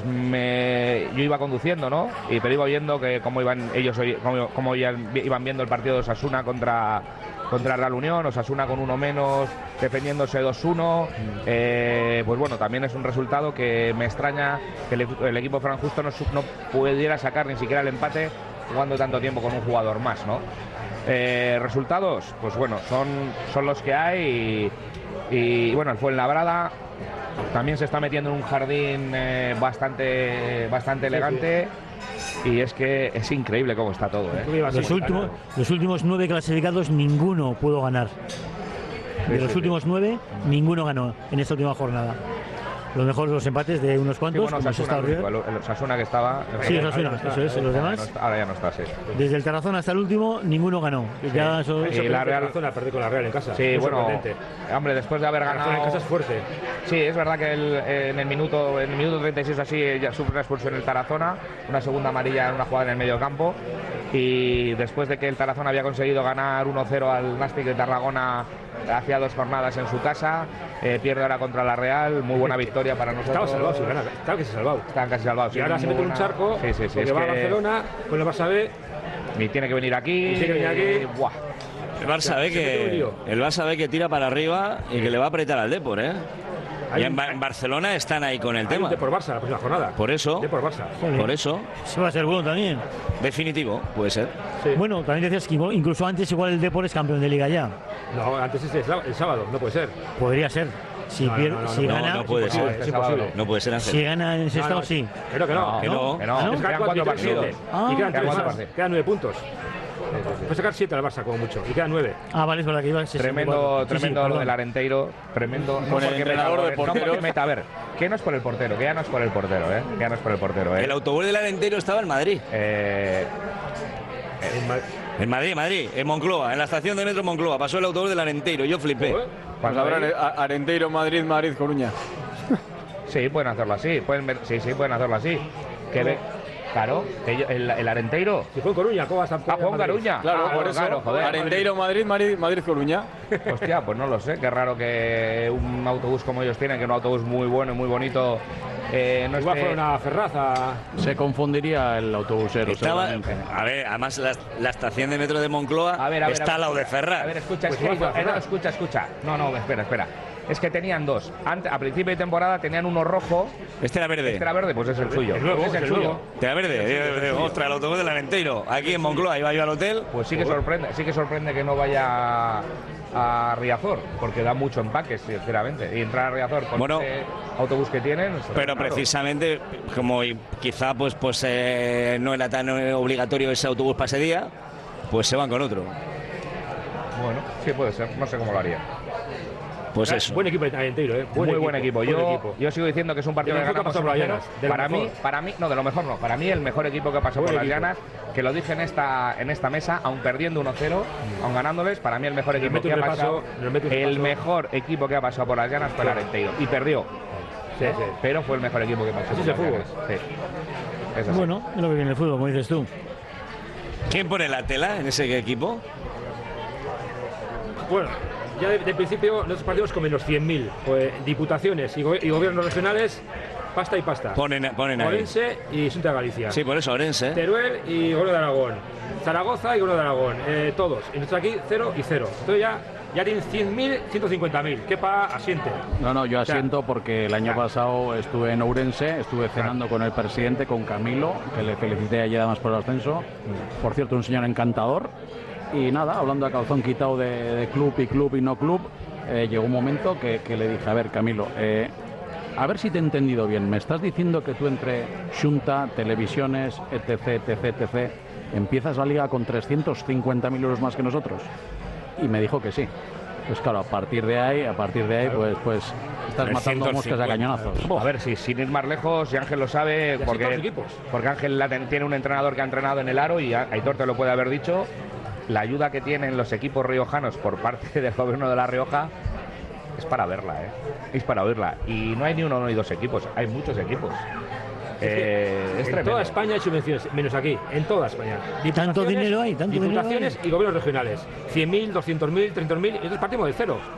yo iba conduciendo, ¿no? Pero iba viendo que cómo iban ellos cómo iban viendo el partido de Osasuna contra Real Unión. Osasuna con uno menos, defendiéndose 2-1. Pues bueno, también es un resultado que me extraña que el equipo Fran Justo no pudiera sacar ni siquiera el empate jugando tanto tiempo con un jugador más, ¿no? Resultados, pues bueno, son los que hay y bueno, el Fuenlabrada también se está metiendo en un jardín bastante elegante. Y es que es increíble cómo está todo, ¿eh? Los últimos 9 clasificados, ninguno pudo ganar. De los últimos 9, ninguno ganó en esta última jornada. Lo mejor los empates de unos cuantos. Sí, bueno, el Osasuna que estaba. Sí, Osasuna, eso es, los demás. Ahora ya no está, sí. Desde el Tarazona hasta el último, ninguno ganó. Ya la Real perdió con la Real en casa. Sí, bueno, hombre, después de haber ganado. En casa es fuerte. Sí, es verdad que en el minuto 36 así ya sufre una expulsión en el Tarazona, una segunda amarilla en una jugada en el medio campo. Y después de que el Tarazona había conseguido ganar 1-0 al Nastic de Tarragona hacía 2 jornadas en su casa, pierde ahora contra la Real, muy buena victoria para nosotros. Estaba salvado, estaba casi salvado. Están casi salvados. Y ahora se mete en un charco, porque va a Barcelona con el Barça B. Y tiene que venir aquí. Buah. El Barça ve que tira para arriba y que le va a apretar al Depor, ¿eh? Y en Barcelona están ahí con el tema. Depor Barça la próxima jornada. Por eso. Depor Barça. Por eso. Se va a ser bueno también. Definitivo, puede ser. Sí. Bueno, también decías que incluso antes igual el Depor es campeón de Liga ya. No, antes es el sábado, no puede ser. Podría ser. Si gana, no puede ser. Es imposible. No puede ser antes. Si gana en ese estado, sí. Creo que no. Quedan 4 partidos. Y quedan 9 puntos. Puede sacar 7 al Barça como mucho y quedan 9. Vale, es verdad que iba a ser tremendo lo del Arenteiro, tremendo. Con el entrenador de porteros. A ver, que no es por el portero, que ya no es por el portero, que ya no es por el portero, El autobús del Arenteiro estaba en Madrid. En Madrid, en Moncloa, en la estación de metro Moncloa, pasó el autobús del Arenteiro, yo flipé. Pues habrá Arenteiro, Madrid, Coruña. Sí, pueden hacerlo así, pueden hacerlo así. Claro, el Arenteiro. Si fue en Coruña, ¿cómo vas a jugar en Coruña? Claro, por eso. Joder. Arenteiro, Madrid, Coruña. Hostia, pues no lo sé. Qué raro que un autobús como ellos tienen, que un autobús muy bueno y muy bonito. No igual fue una Ferraza. Se confundiría el autobusero. A ver, además la estación de metro de Moncloa está al lado de Ferraz. A ver, escucha. No, espera. Es que tenían 2. A principio de temporada tenían uno rojo. Este era verde, pues es el suyo. El nuevo, es el suyo. Este era verde. Ostras, el autobús del Arenteiro. Aquí en Moncloa, iba yo al hotel. Pues sí que sorprende que no vaya a Riazor, porque da mucho empaque, sinceramente. Y entrar a Riazor con ese autobús que tienen. Pero precisamente, como quizá pues no era tan obligatorio ese autobús para ese día, pues se van con otro. Bueno, sí puede ser. No sé cómo lo haría. Pues eso. Buen equipo de Arenteiro, Muy buen equipo. Yo sigo diciendo que es un partido que ganamos por las Llanas. Para mí, no, de lo mejor no. Para mí el mejor equipo que ha pasado por las Llanas, que lo dije en esta mesa, aun perdiendo 1-0, aun ganándoles, para mí el mejor equipo que ha pasado, equipo que ha pasado por las Llanas fue el Arenteiro. Y perdió. Sí. Pero fue el mejor equipo que pasó por las Llanas. Sí. Bueno, es lo que viene el fútbol, como dices tú. ¿Quién pone la tela en ese equipo? Bueno, ya de principio nuestros partidos con menos 100.000, pues diputaciones y gobiernos regionales, pasta y pasta. Ponen ahí. Orense y Xunta de Galicia. Sí, por eso Orense. Teruel y Gobierno de Aragón. Zaragoza y Gobierno de Aragón. Todos. Y nosotros aquí 0 y 0. Entonces ya tienen 100.000, 150.000. ¿Qué asiente? No, yo asiento porque el año pasado estuve en Ourense, estuve cenando con el presidente, con Camilo, que le felicité ayer además por el ascenso. Por cierto, un señor encantador. Y nada, hablando a calzón quitado de club y no club, llegó un momento que le dije, a ver, Camilo, a ver si te he entendido bien. Me estás diciendo que tú entre Xunta, televisiones, etc., empiezas la liga con 350.000 euros más que nosotros. Y me dijo que sí. Pues claro, a partir de ahí, pues estás matando moscas a cañonazos. A ver, sin ir más lejos, y Ángel lo sabe, porque Ángel tiene un entrenador que ha entrenado en el Aro y Aitor te lo puede haber dicho. La ayuda que tienen los equipos riojanos por parte del gobierno de La Rioja es para verla, es para verla. Y no hay ni uno ni dos equipos, hay muchos equipos. En toda España hay subvenciones, menos aquí, en toda España. ¿Tanto dinero hay? Diputaciones y gobiernos regionales. 100.000, 200.000, 300.000, y entonces partimos de cero.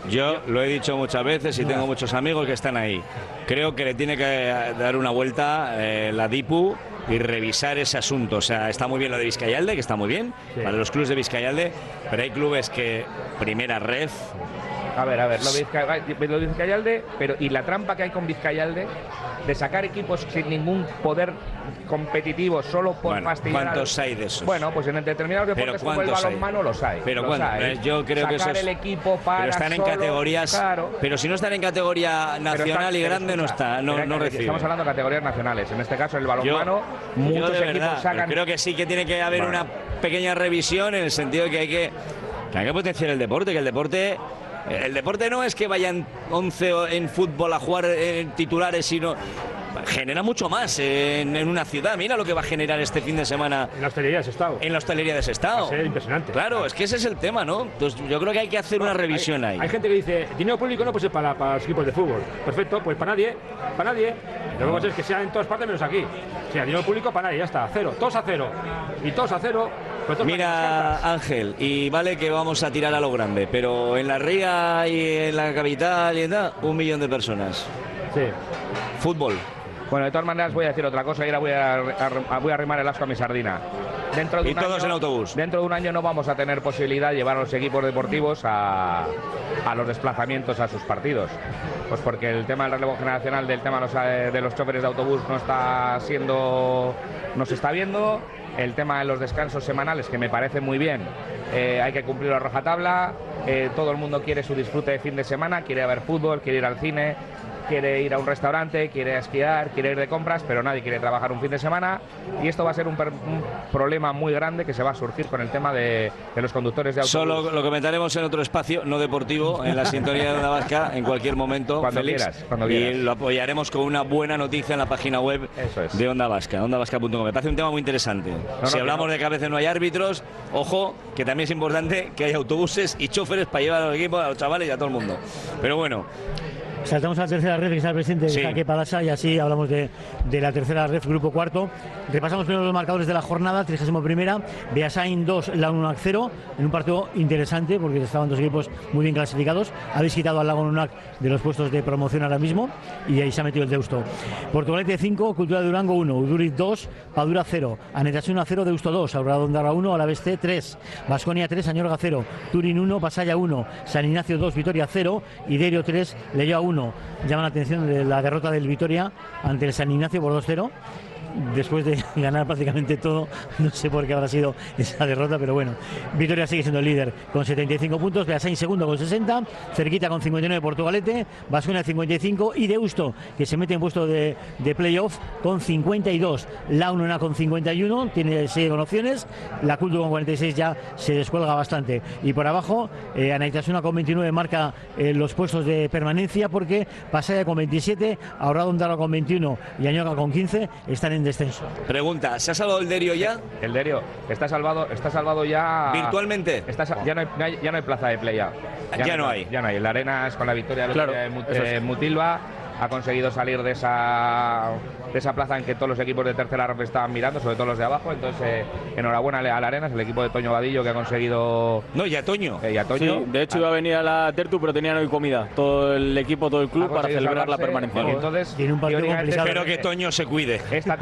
Yo lo he dicho muchas veces y tengo muchos amigos que están ahí. Creo que le tiene que dar una vuelta la DIPU y revisar ese asunto. O sea, está muy bien lo de Vizcayalde, que está muy bien, para los clubes de Vizcayalde, pero hay clubes que primera red... A ver, lo de Vizcayalde, pero y la trampa que hay con Vizcayalde de sacar equipos sin ningún poder competitivo solo por fastidiar. ¿Cuántos hay de esos? Bueno, pues en determinados deportes como el balonmano los hay. Pero yo creo que sacar el equipo para pero están en categorías, claro. Pero si no están en categoría nacional y grande no reciben. Estamos hablando de categorías nacionales. En este caso el balonmano, muchos equipos sacan. Creo que sí que tiene que haber una pequeña revisión en el sentido de que hay que potenciar el deporte, que el deporte no es que vayan 11 en fútbol a jugar titulares, sino genera mucho más en una ciudad. Mira lo que va a generar este fin de semana en la hostelería de Sestao. En la hostelería de Sestao. Va a ser impresionante. Claro, es que ese es el tema, ¿no? Entonces yo creo que hay que hacer una revisión ahí. Hay gente que dice, dinero público no, pues es para los equipos de fútbol. Perfecto, pues para nadie. Lo que pasa es que sea en todas partes menos aquí. O sea, dinero público para nadie, ya está. Cero, todos a cero. Y todos a cero. Mira, Ángel, y vale que vamos a tirar a lo grande, pero en la Ría y en la capital y en 1 millón de personas. Sí. Fútbol. Bueno, de todas maneras voy a decir otra cosa y ahora voy a arrimar el asco a mi sardina. Y todos en autobús. Dentro de un año no vamos a tener posibilidad de llevar a los equipos deportivos a los desplazamientos a sus partidos. Pues porque el tema del relevo generacional, del tema de los choferes de autobús no se está viendo. El tema de los descansos semanales, que me parece muy bien, hay que cumplir a rajatabla. Todo el mundo quiere su disfrute de fin de semana, quiere ver fútbol, quiere ir al cine, quiere ir a un restaurante, quiere esquiar, quiere ir de compras, pero nadie quiere trabajar un fin de semana, y esto va a ser un problema muy grande que se va a surgir con el tema de los conductores de autobús. Solo lo comentaremos en otro espacio, no deportivo, en la sintonía de Onda Vasca, en cualquier momento, cuando Félix, quieras. Y lo apoyaremos con una buena noticia en la página web de Onda Vasca, ondavasca.com. Me parece un tema muy interesante. Si hablamos de que a veces no hay árbitros, ojo, que también es importante que haya autobuses y choferes para llevar a los equipos, a los chavales y a todo el mundo. Pero bueno. Saltamos a la tercera ref, que está el presidente de Jaque Palasa, y así hablamos de la tercera ref, grupo cuarto. Repasamos primero los marcadores de la jornada. 31ª, Beasain 2, Lagunac 0, en un partido interesante porque estaban dos equipos muy bien clasificados. Habéis quitado al Lagunac de los puestos de promoción ahora mismo y ahí se ha metido el Deusto. Portugalete 5, Cultura de Durango 1, Uduriz 2, Padura 0, Anetasuna 0, Deusto 2, Aurradondarra 1, Alavés 3, Baskonia 3, Añorga 0, Turín 1, Pasaya 1, San Ignacio 2, Vitoria 0 y Derio 3, Leioa 1. Llama la atención de la derrota del Vitoria ante el San Ignacio por 2-0. Después de ganar prácticamente todo, no sé por qué habrá sido esa derrota, pero bueno, Vitoria sigue siendo el líder con 75 puntos, Beasain segundo con 60, cerquita con 59 Portugalete, Baskonia 55 y Deusto, que se mete en puesto de playoff con 52, Launona con 51, sigue con opciones, la Cultura con 46 ya se descuelga bastante, y por abajo Anaitasuna con 29 marca los puestos de permanencia, porque Pasaya con 27, Aurradondarra con 21 y Añoga con 15 están en descenso. Pregunta, ¿se ha salvado el Derio ya? El Derio está salvado ya. ¿Virtualmente? Ya no hay plaza de playa. Ya no hay. Ya no hay. La Arenas, con la victoria de Mutilva, ha conseguido salir de esa plaza en que todos los equipos de tercera ref estaban mirando, sobre todo los de abajo. Entonces, enhorabuena a la Arenas, el equipo de Toño Vadillo, que ha conseguido. No, y a Toño. Sí, de hecho iba a venir a la Tertu, pero tenían hoy comida. Todo el equipo, todo el club, para celebrar la permanencia. Entonces, tiene un partido complicado. Espero que Toño se cuide. Esta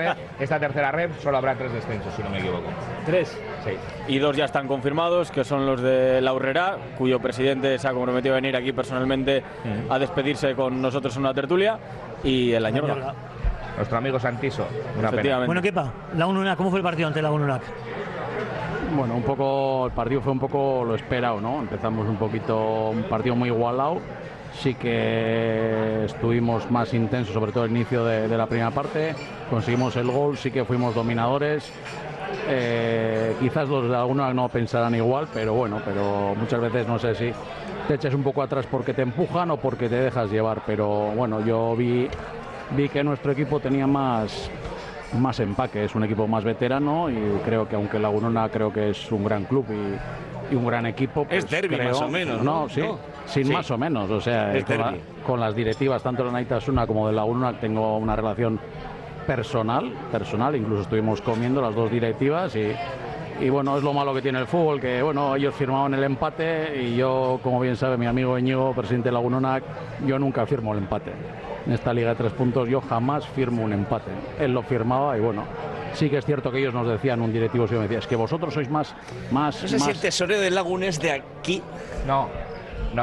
tercera red solo habrá 3 descensos, si no me equivoco. 3. Sí. Y 2 ya están confirmados, que son los de la Urrera, cuyo presidente se ha comprometido a venir aquí personalmente a despedirse con nosotros en una tertulia, y el Añorga. Nuestro amigo Santiso, una pena. Bueno, Kepa, Lagunac, ¿cómo fue el partido ante Lagunac? Bueno, el partido fue un poco lo esperado, ¿no? Empezamos un partido muy igualado. Sí que estuvimos más intensos, sobre todo el inicio de la primera parte. Conseguimos el gol, sí que fuimos dominadores. Quizás los de Lagunac no pensarán igual, pero muchas veces no sé si te echas un poco atrás porque te empujan o porque te dejas llevar. Pero bueno, yo vi que nuestro equipo tenía más empaque, es un equipo más veterano, y creo que aunque Lagunac creo que es un gran club y un gran equipo, pues es derbi más o menos, ¿no? Sí, más o menos, o sea, con las directivas tanto de Anaitasuna como de Lagunac tengo una relación personal, incluso estuvimos comiendo las dos directivas Y bueno, es lo malo que tiene el fútbol, que bueno, ellos firmaban el empate y yo, como bien sabe mi amigo Íñigo, presidente de Lagunonac, yo nunca firmo el empate. En esta liga de 3 puntos yo jamás firmo un empate. Él lo firmaba y bueno, sí que es cierto que ellos nos decían, un directivo se me decía, es que vosotros sois más... No sé si el tesorero del Lagunes de aquí... No,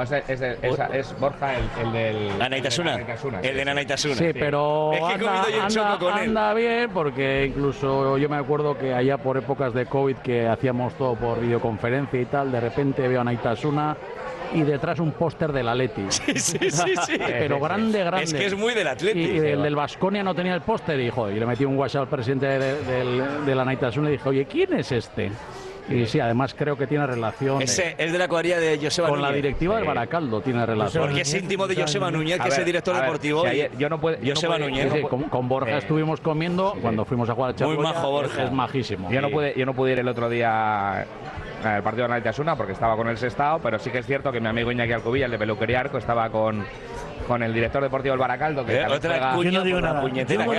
es Borja el del... Anaitasuna. El de Anaitasuna. Sí, pero es que he comido yo un choco con él. Anda bien, porque incluso yo me acuerdo que allá por épocas de COVID que hacíamos todo por videoconferencia y tal, de repente veo a Anaitasuna y detrás un póster del Atleti. Sí. Pero grande. Es que es muy del Atleti. Y el del Baskonia no tenía el póster y, joder, y le metí un WhatsApp al presidente de la Anaitasuna y dije, oye, ¿quién es este? Y sí, además creo que tiene relación... Ese es de la cuadrilla de Joseba Núñez. Con la directiva del Baracaldo tiene relación. Porque es íntimo de Joseba Núñez, que es el director deportivo. Joseba Núñez. Sí, con Borja estuvimos comiendo cuando fuimos a jugar al Chapoya. Muy majo Borja. Es majísimo. Yo no pude ir el otro día al partido de Anaitasuna porque estaba con el Sestao, pero sí que es cierto que mi amigo Iñaki Alcubilla, el de Peluquería Arco, estaba con el director deportivo del Baracaldo. Que yo no digo nada.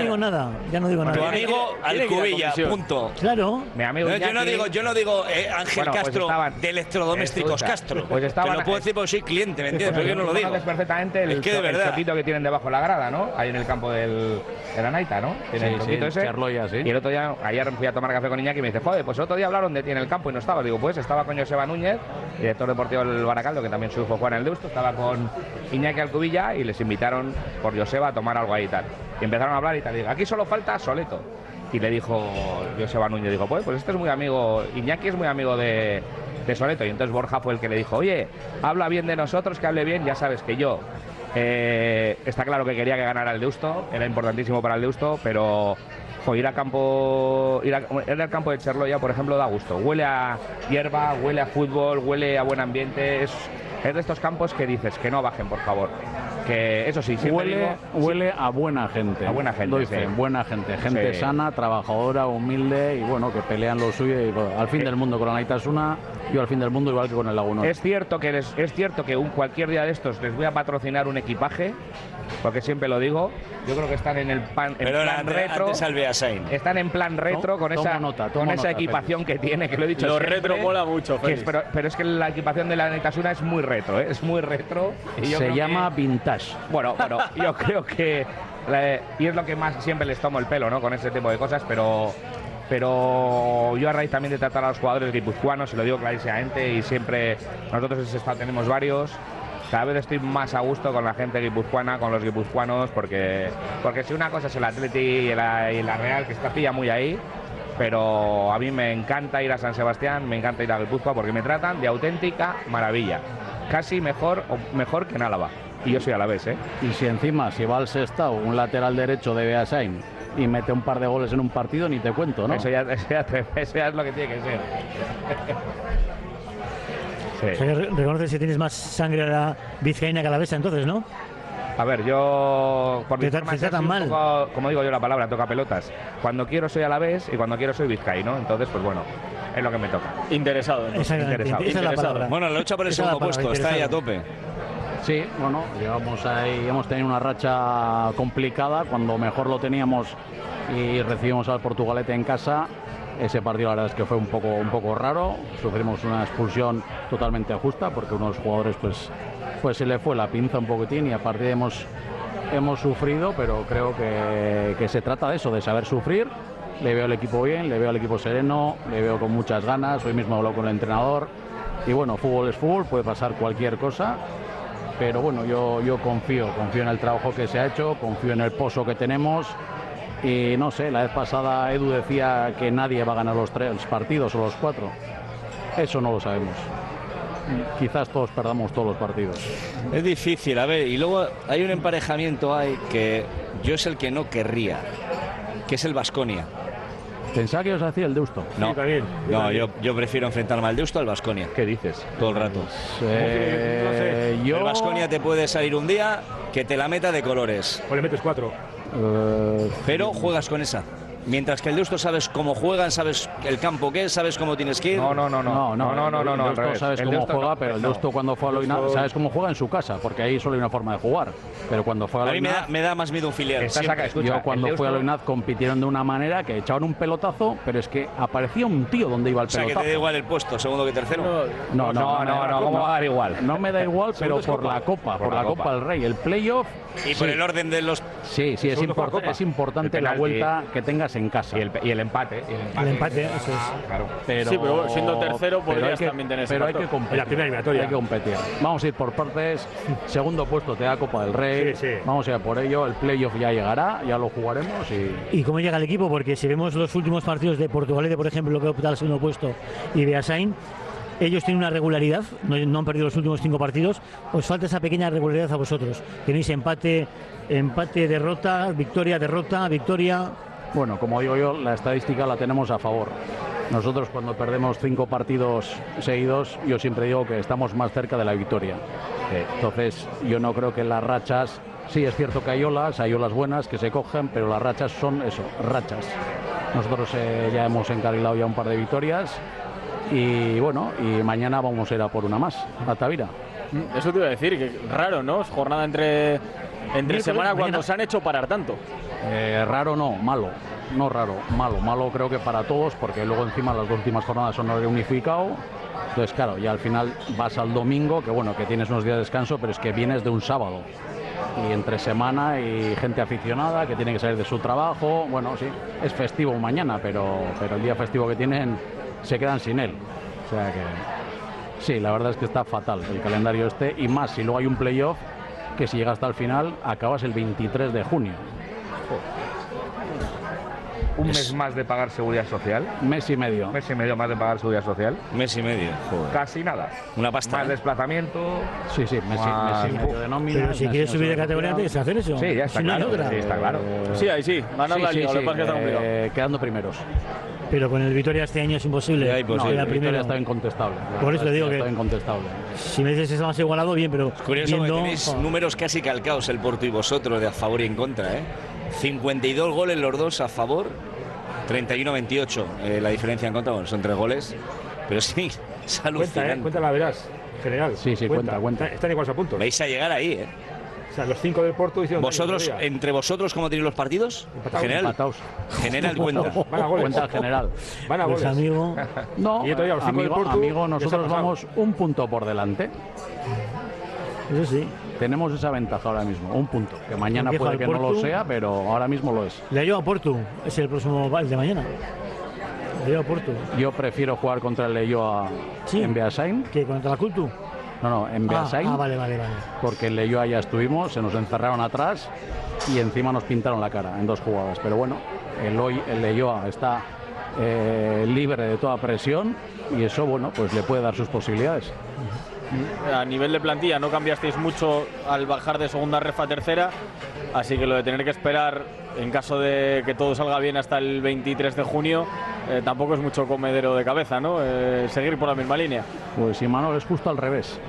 Ya no digo nada. Tu amigo Alcubilla, punto. Claro. Mi amigo Iñaki, yo no digo Ángel Castro de Electrodomésticos Castro. Pues estaban, que no puedo decir porque soy cliente, ¿me entiendes? Pero yo no lo digo. Es perfectamente el choquito que tienen debajo de la grada, ¿no? Ahí en el campo del Anaita, ¿no? Tiene el choquito ese. Y el otro día, ayer fui a tomar café con Iñaki y me dice, joder, pues el otro día hablaron de ti en el campo y no estaba. Digo, pues estaba con Joseba Núñez, director deportivo del Baracaldo, que también su hijo juega en el Deusto, estaba con Iñaki Alcubilla y les invitaron por Joseba a tomar algo ahí y tal. Y empezaron a hablar y tal. Y digo, aquí solo falta Soleto. Y le dijo Joseba Núñez, dijo, pues este es muy amigo, Iñaki es muy amigo de Soleto. Y entonces Borja fue el que le dijo, oye, habla bien de nosotros, que hable bien, ya sabes que yo... está claro que quería que ganara el Deusto, era importantísimo para el Deusto, pero ir al campo de Cherloya, por ejemplo, da gusto. Huele a hierba, huele a fútbol, huele a buen ambiente. Es de estos campos que dices que no bajen, por favor. Que eso sí, huele a buena gente. A buena gente, buena gente. Gente sana, trabajadora, humilde y bueno, que pelean lo suyo y bueno, al fin del mundo con la Anaitasuna, yo al fin del mundo igual que con el Lagunonac. Es cierto que cualquier día de estos les voy a patrocinar un equipaje, porque siempre lo digo. Yo creo que están en plan retro. Están en plan retro con esa equipación que tiene, que lo he dicho siempre. Lo retro mola mucho, pero es que la equipación de la Anaitasuna es muy retro, es muy retro. Y se llama vintage. Bueno, yo creo que y es lo que más siempre les tomo el pelo, ¿no? Con ese tipo de cosas, pero yo a raíz también de tratar a los jugadores guipuzcoanos, se lo digo clarísimamente, y siempre nosotros en ese estado tenemos varios. Cada vez estoy más a gusto con la gente guipuzcoana, con los guipuzcoanos, porque si una cosa es el Atleti y la Real, que está pilla muy ahí, pero a mí me encanta ir a San Sebastián, me encanta ir a Guipúzcoa, porque me tratan de auténtica maravilla. Casi mejor que en Álava. Y yo soy alavés, ¿eh? Y si encima, si va al Sestao, un lateral derecho de Beasain y mete un par de goles en un partido, ni te cuento, ¿no? Eso ya es lo que tiene que ser. Sí. O sea, que reconoces que tienes más sangre a la vizcaína que a la alavesa, entonces, ¿no? A ver, yo por mi forma tan mal. Poco, como digo yo la palabra, toca pelotas. Cuando quiero soy alavés y cuando quiero soy vizcaíno, entonces pues bueno, es lo que me toca. Interesado. Esa es la palabra. Bueno, la lucha por el segundo puesto está ahí a tope. Sí, bueno, llevamos ahí, hemos tenido una racha complicada. Cuando mejor lo teníamos y recibimos al Portugalete en casa, ese partido la verdad es que fue un poco raro. Sufrimos una expulsión totalmente justa porque unos jugadores pues se le fue la pinza un poquitín y a partir de hemos sufrido, pero creo que se trata de eso, de saber sufrir. Le veo al equipo bien, le veo al equipo sereno, le veo con muchas ganas. Hoy mismo habló con el entrenador y bueno, fútbol es fútbol, puede pasar cualquier cosa. Pero bueno, yo confío en el trabajo que se ha hecho, confío en el pozo que tenemos y no sé, la vez pasada Edu decía que nadie va a ganar los 3 partidos o los 4. Eso no lo sabemos. Quizás todos perdamos todos los partidos. Es difícil, a ver, y luego hay un emparejamiento que yo es el que no querría, que es el Baskonia. Pensaba que ibas a decir el Deusto. No, sí, no, yo prefiero enfrentarme al Deusto al Baskonia. ¿Qué dices? Todo el rato. Yo... El Baskonia te puede salir un día que te la meta de colores. O le metes 4. Pero juegas con esa. Mientras que el Deusto sabes cómo juegan, sabes el campo que es, sabes cómo tienes que ir. No. El Deusto sabes cómo juega, pero el Deusto cuando fue a Loina sabes cómo juega en su casa, porque ahí solo hay una forma de jugar. Pero cuando fue a Loina, a mí me da más miedo un filial. Yo cuando fui a Loinaz compitieron de una manera que echaban un pelotazo, pero es que aparecía un tío donde iba el pelotazo. O sea, que te da igual el puesto, segundo que tercero. No, ¿cómo va a dar igual? No me da igual, pero por la Copa del Rey, el playoff. Y por el orden de los... Sí, es importante la vuelta que tengas en casa. Y el empate. El empate, eso es. Claro. Pero siendo tercero podrías también tener ese Pero hay factor. que competir. La primera eliminatoria. Hay que competir. Vamos a ir por partes. Segundo puesto te da Copa del Rey. Sí. Vamos a ir por ello. El playoff ya llegará, ya lo jugaremos. ¿Y cómo llega el equipo? Porque si vemos los últimos partidos de Portugalete, por ejemplo, lo que opta al segundo puesto, y Beasain, ellos tienen una regularidad, no han perdido los últimos 5 partidos. Os falta esa pequeña regularidad a vosotros. Tenéis empate, derrota, victoria, derrota, victoria. Bueno, como digo yo, la estadística la tenemos a favor. Nosotros cuando perdemos 5 partidos seguidos, yo siempre digo que estamos más cerca de la victoria. Entonces, yo no creo que las rachas... Sí, es cierto que hay olas buenas que se cogen, pero las rachas son eso, rachas. Nosotros ya hemos encarrilado ya un par de victorias y bueno, y mañana vamos a ir a por una más, a Tavira. Eso te iba a decir, que raro, ¿no? Es jornada entre semana cuando se han hecho parar tanto. Raro no, malo. No raro, malo creo que para todos, porque luego encima las 2 últimas jornadas son horario unificado. Entonces claro, ya al final vas al domingo, que bueno, que tienes unos días de descanso, pero es que vienes de un sábado. Y entre semana y gente aficionada que tiene que salir de su trabajo. Bueno, sí, es festivo mañana, pero el día festivo que tienen se quedan sin él. O sea que sí, la verdad es que está fatal el calendario y más si luego hay un playoff que si llega hasta el final acabas el 23 de junio. Un mes más de pagar seguridad social. Mes y medio más de pagar seguridad social. Mes y medio. Joder. Casi nada. Una pasta. Más desplazamiento. Sí, mes y medio de nómina. Pero si quieres subir de categoría tienes que hacer eso. Sí, ya está claro. Sí, está claro. Sí, ahí sí. Ganar la liga, lo que pasa es que está complicado. Quedando primeros. Pero con el Vitoria este año es imposible. No, la Vitoria está incontestable. Por eso te digo que está incontestable. Si me dices que está más igualado, bien, pero es curioso que tenéis números casi calcados el Porto y vosotros de a favor y en contra, 52 goles los dos a favor, 31-28 la diferencia en contra. Bueno, son 3 goles, pero sí, es alucinante. Cuenta la verás, general. Sí, cuenta. Están igual a puntos. Vais a llegar ahí, O sea, los 5 del Porto hicieron... ¿Vosotros, entre vosotros, cómo tenéis los partidos? Empatados. General cuenta. Van a goles. Cuenta al general. Van a goles. Pues, amigo... No, amigo, nosotros vamos un punto por delante. Eso sí. Tenemos esa ventaja ahora mismo, un punto. Que mañana puede que no lo sea, pero ahora mismo lo es. Le llevo a Porto, es el próximo, el de mañana. Le llevo a Porto. Yo prefiero jugar contra el Leioa en Beasain. ¿Que contra la Cultu? No, en Beasain. Vale. Porque en Leioa ya estuvimos, se nos encerraron atrás y encima nos pintaron la cara en 2 jugadas. Pero bueno, el Leioa está libre de toda presión y eso, bueno, pues le puede dar sus posibilidades. A nivel de plantilla no cambiasteis mucho al bajar de segunda ref a tercera, así que lo de tener que esperar en caso de que todo salga bien hasta el 23 de junio tampoco es mucho comedero de cabeza, ¿no? Seguir por la misma línea. Pues sí, Manuel, es justo al revés.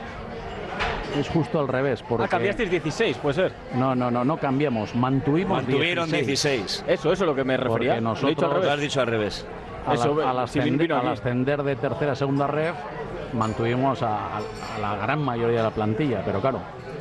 Es justo al revés. Porque... cambiasteis 16, puede ser. No cambiamos. Mantuvieron 16. Eso es lo que me refería. Nosotros lo has dicho al revés. Al ascender de tercera a segunda ref, mantuvimos a la gran mayoría de la plantilla, pero claro,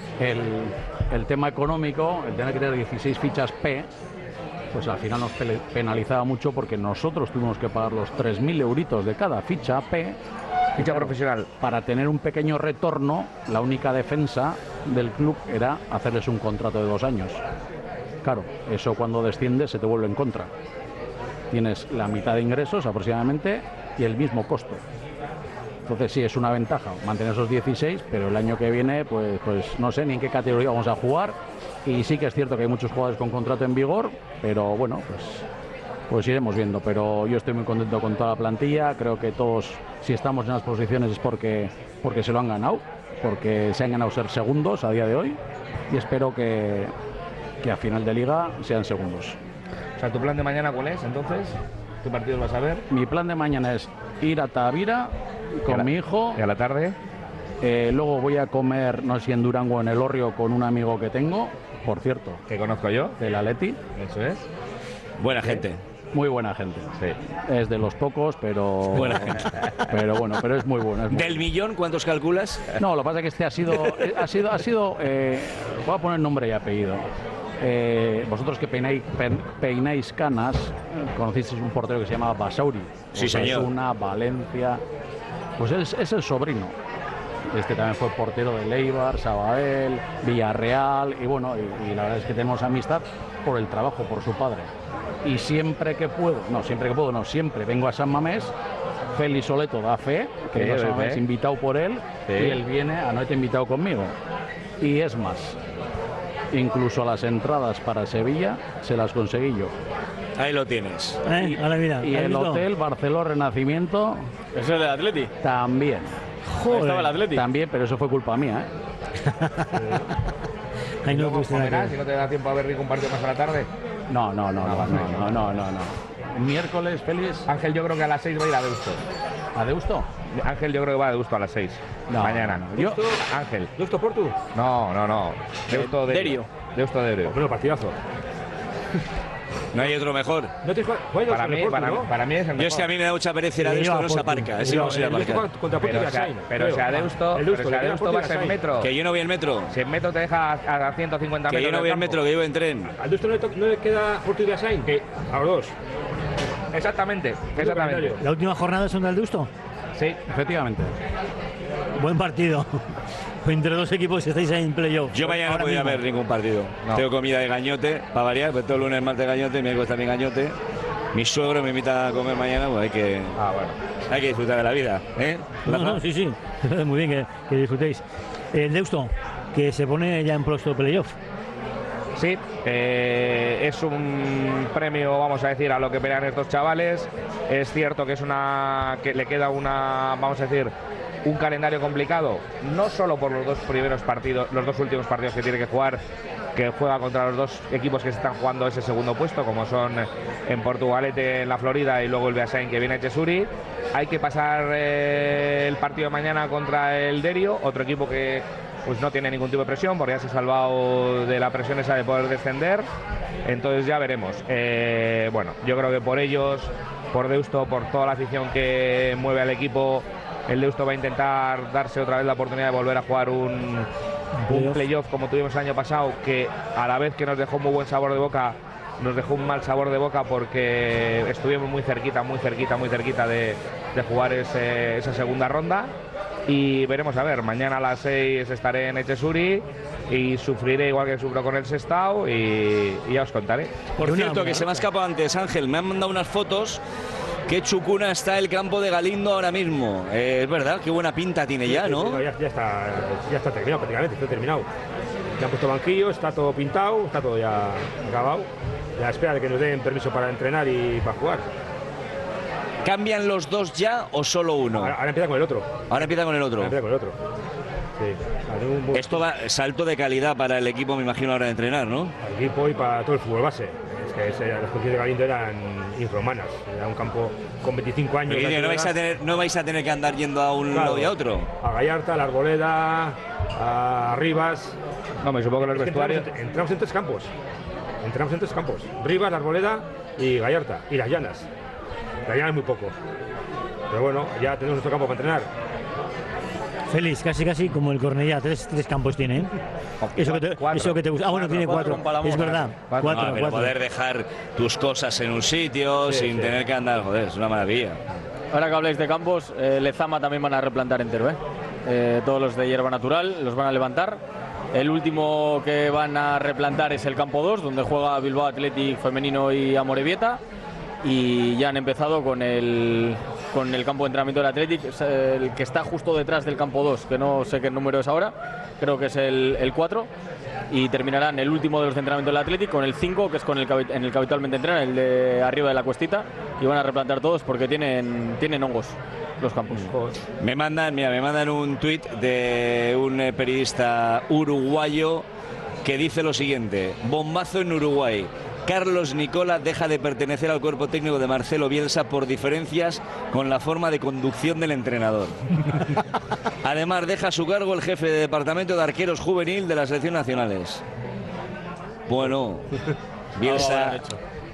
el tema económico, el tener que tener 16 fichas P, pues al final nos penalizaba mucho porque nosotros tuvimos que pagar los 3.000 euritos de cada ficha P. Ficha profesional. Para tener un pequeño retorno, la única defensa del club era hacerles un contrato de 2 años. Claro, eso cuando desciendes se te vuelve en contra. Tienes la mitad de ingresos aproximadamente y el mismo costo. Entonces sí, es una ventaja mantener esos 16, pero el año que viene pues no sé ni en qué categoría vamos a jugar. Y sí que es cierto que hay muchos jugadores con contrato en vigor, pero bueno, pues iremos viendo. Pero yo estoy muy contento con toda la plantilla. Creo que todos, si estamos en las posiciones es porque se lo han ganado, porque se han ganado ser segundos a día de hoy, y espero que a final de liga sean segundos. O sea, ¿tu plan de mañana cuál es entonces? ¿Qué partidos vas a ver? Mi plan de mañana es ir a Tavira con mi hijo. ¿Y a la tarde? Luego voy a comer, no sé si en Durango o en El Orrio, con un amigo que tengo, por cierto. ¿Que conozco yo? Del Atleti. Eso es. Buena gente. Muy buena gente, sí. Es de los pocos, pero... Buena gente. Pero bueno, pero es muy bueno. ¿Del millón cuántos calculas? No, lo que pasa es que este ha sido voy a poner nombre y apellido. Vosotros que peináis canas, conocisteis un portero que se llamaba Basauri. Sí, señor. Osasuna, Valencia. Pues es el sobrino. Este también fue portero de Eibar, Sabadell, Villarreal. Y bueno, y la verdad es que tenemos amistad por el trabajo, por su padre. Y siempre vengo a San Mamés. Félix Soleto da fe, que vengo a San Mamés invitado por él, y él viene, anoche invitado conmigo. Y es más, incluso las entradas para Sevilla se las conseguí yo. Ahí lo tienes. Y el hotel Barceló Renacimiento. ¿Eso es del Atleti? También. Joder. Estaba el Atleti. También, pero eso fue culpa mía, ¿Y luego comerás si no te da tiempo a ver ningún partido más a la tarde? No. Miércoles, Félix. Ángel, yo creo que a las 6 va a ir a Deusto. ¿A Deusto? Ángel, yo creo que va a Deusto a las 6. Mañana. Yo, Ángel. ¿Deusto Portu? No. Deusto Derio. Deusto Derio. Bueno, partidazo. No hay otro mejor. ¿No te bueno, para mí es el mejor. Yo es que a mí me da mucha pereza ir a Deusto, no se aparca. Ese no se aparca. Pero si a Deusto vas en metro. Que yo no voy en metro. Si en metro te deja a 150 metros. Que yo no voy en metro, que yo voy en tren. ¿Al Deusto no le queda Portu y Beasain? A los dos. Exactamente. ¿La última jornada son del Deusto? Sí, efectivamente. Buen partido. Entre dos equipos que estáis ahí en playoff. Yo mañana no podía ver ningún partido. No. Tengo comida de gañote, para variar, pues todo el lunes, martes gañote, miércoles también gañote. Mi suegro me invita a comer mañana, pues hay que disfrutar de la vida, ¿eh? No, sí. Muy bien que disfrutéis. El Deusto, que se pone ya en puesto playoff. Sí, es un premio, vamos a decir, a lo que pelean estos chavales. Es cierto que que le queda un calendario complicado, no solo por los dos últimos partidos que tiene que jugar, que juega contra los dos equipos que se están jugando ese segundo puesto, como son en Portugalete, en la Florida, y luego el Beasain, que viene a Chesuri. Hay que pasar el partido de mañana contra el Derio, otro equipo que pues no tiene ningún tipo de presión, porque ya se ha salvado de la presión esa de poder descender. Entonces ya veremos. Yo creo que por ellos, por Deusto, por toda la afición que mueve al equipo, el Deusto va a intentar darse otra vez la oportunidad de volver a jugar un playoff como tuvimos el año pasado, que a la vez que nos dejó muy buen sabor de boca, nos dejó un mal sabor de boca, porque estuvimos muy cerquita de jugar esa segunda ronda. Y veremos a ver, mañana a las 6 estaré en Echesuri y sufriré igual que sufro con el Sestao, y ya os contaré. Por cierto, que se me ha escapado antes, Ángel, me han mandado unas fotos. Qué chucuna está el campo de Galindo ahora mismo. Es verdad, qué buena pinta tiene ya, ¿no? Ya está terminado, prácticamente, está terminado. Ya han puesto banquillo, está todo pintado, está todo ya acabado. Ya espera de que nos den permiso para entrenar y para jugar. ¿Cambian los dos ya o solo uno? Ahora empieza con el otro. Sí. Esto va salto de calidad para el equipo, me imagino, ahora de entrenar, ¿no? Para el equipo y para todo el fútbol base. Es que las condiciones de Galindo eran infrahumanas. Era un campo con 25 años. No vais a tener que andar yendo a un lado y a otro. A Gallarta, a la Arboleda, a Rivas. No, me supongo que los vestuarios. Entramos en tres campos. Rivas, la Arboleda y Gallarta. Y las Llanas. La Llanas muy poco. Pero bueno, ya tenemos nuestro campo para entrenar. Félix, casi como el Cornellá, tres campos tiene, ¿eh? Eso que te gusta. Bueno, tiene cuatro. Es verdad. Cuatro. Poder dejar tus cosas en un sitio sin tener que andar, joder, es una maravilla. Ahora que habláis de campos, Lezama también van a replantar entero, todos los de hierba natural los van a levantar. El último que van a replantar es el campo 2, donde juega Bilbao Athletic femenino y Amorebieta. Y ya han empezado con el campo de entrenamiento del Athletic, el que está justo detrás del campo 2, que no sé qué número es ahora, creo que es el 4, y terminarán el último de los de entrenamiento del Athletic con el 5, que es en el que habitualmente entrenan, el de arriba de la cuestita, y van a replantar todos porque tienen hongos los campos. Me mandan un tuit de un periodista uruguayo que dice lo siguiente: bombazo en Uruguay. Carlos Nicola deja de pertenecer al cuerpo técnico de Marcelo Bielsa por diferencias con la forma de conducción del entrenador. Además, deja a su cargo el jefe de departamento de arqueros juvenil de las selecciones nacionales. Bueno,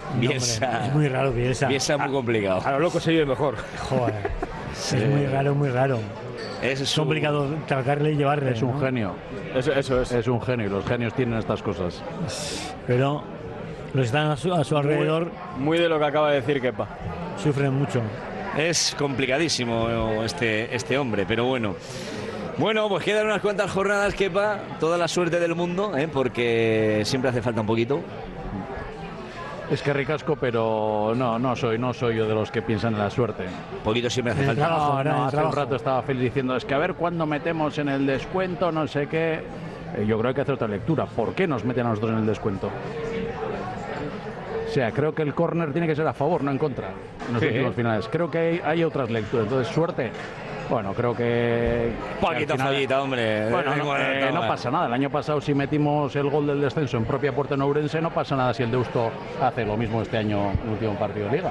Bielsa. Es muy raro Bielsa. Bielsa es muy complicado. A lo loco se vive mejor. Joder. Es muy raro, muy raro. Es complicado tratarle y llevarle. Es un genio. Eso es. Es un genio y los genios tienen estas cosas. Pero los que están a su alrededor. Muy de lo que acaba de decir Kepa. Sufren mucho. Es complicadísimo este hombre, pero bueno. Bueno, pues quedan unas cuantas jornadas, Kepa. Toda la suerte del mundo, porque siempre hace falta un poquito. Es que ricasco, pero no soy yo de los que piensan en la suerte. Un poquito siempre hace falta. Hace un rato estaba feliz diciendo, es que a ver cuándo metemos en el descuento, no sé qué. Yo creo que hay que hacer otra lectura. ¿Por qué nos meten a nosotros en el descuento? O sea, creo que el córner tiene que ser a favor, no en contra, en los últimos finales. Creo que hay otras lecturas. Entonces, suerte. Bueno, creo que... Poquito fallita, hombre. Bueno, no pasa nada. El año pasado, si metimos el gol del descenso en propia puerta en Ourense, no pasa nada si el Deusto hace lo mismo este año en el último partido de Liga.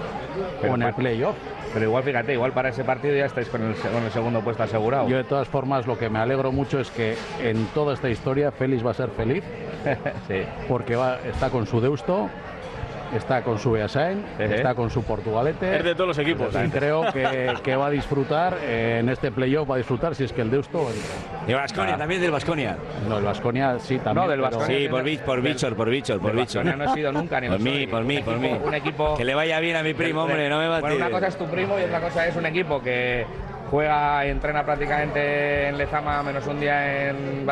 O en el playoff. Pero igual, fíjate, igual para ese partido ya estáis con el segundo puesto asegurado. Yo, de todas formas, lo que me alegro mucho es que en toda esta historia Félix va a ser feliz. Sí. Porque está con su Deusto, está con su Beasain, está con su Portugalete. Es de todos los equipos. Y creo que va a disfrutar en este playoff, va a disfrutar si es que el Deusto entra. Y Baskonia, también del Baskonia. No, el Baskonia sí también. No, del Baskonia. Sí, por Bichor. No he sido nunca ni por mí. Un equipo que le vaya bien a mi primo, hombre, no me va a Bueno, una cosa es tu primo y otra cosa es un equipo que juega y entrena prácticamente en Lezama menos un día en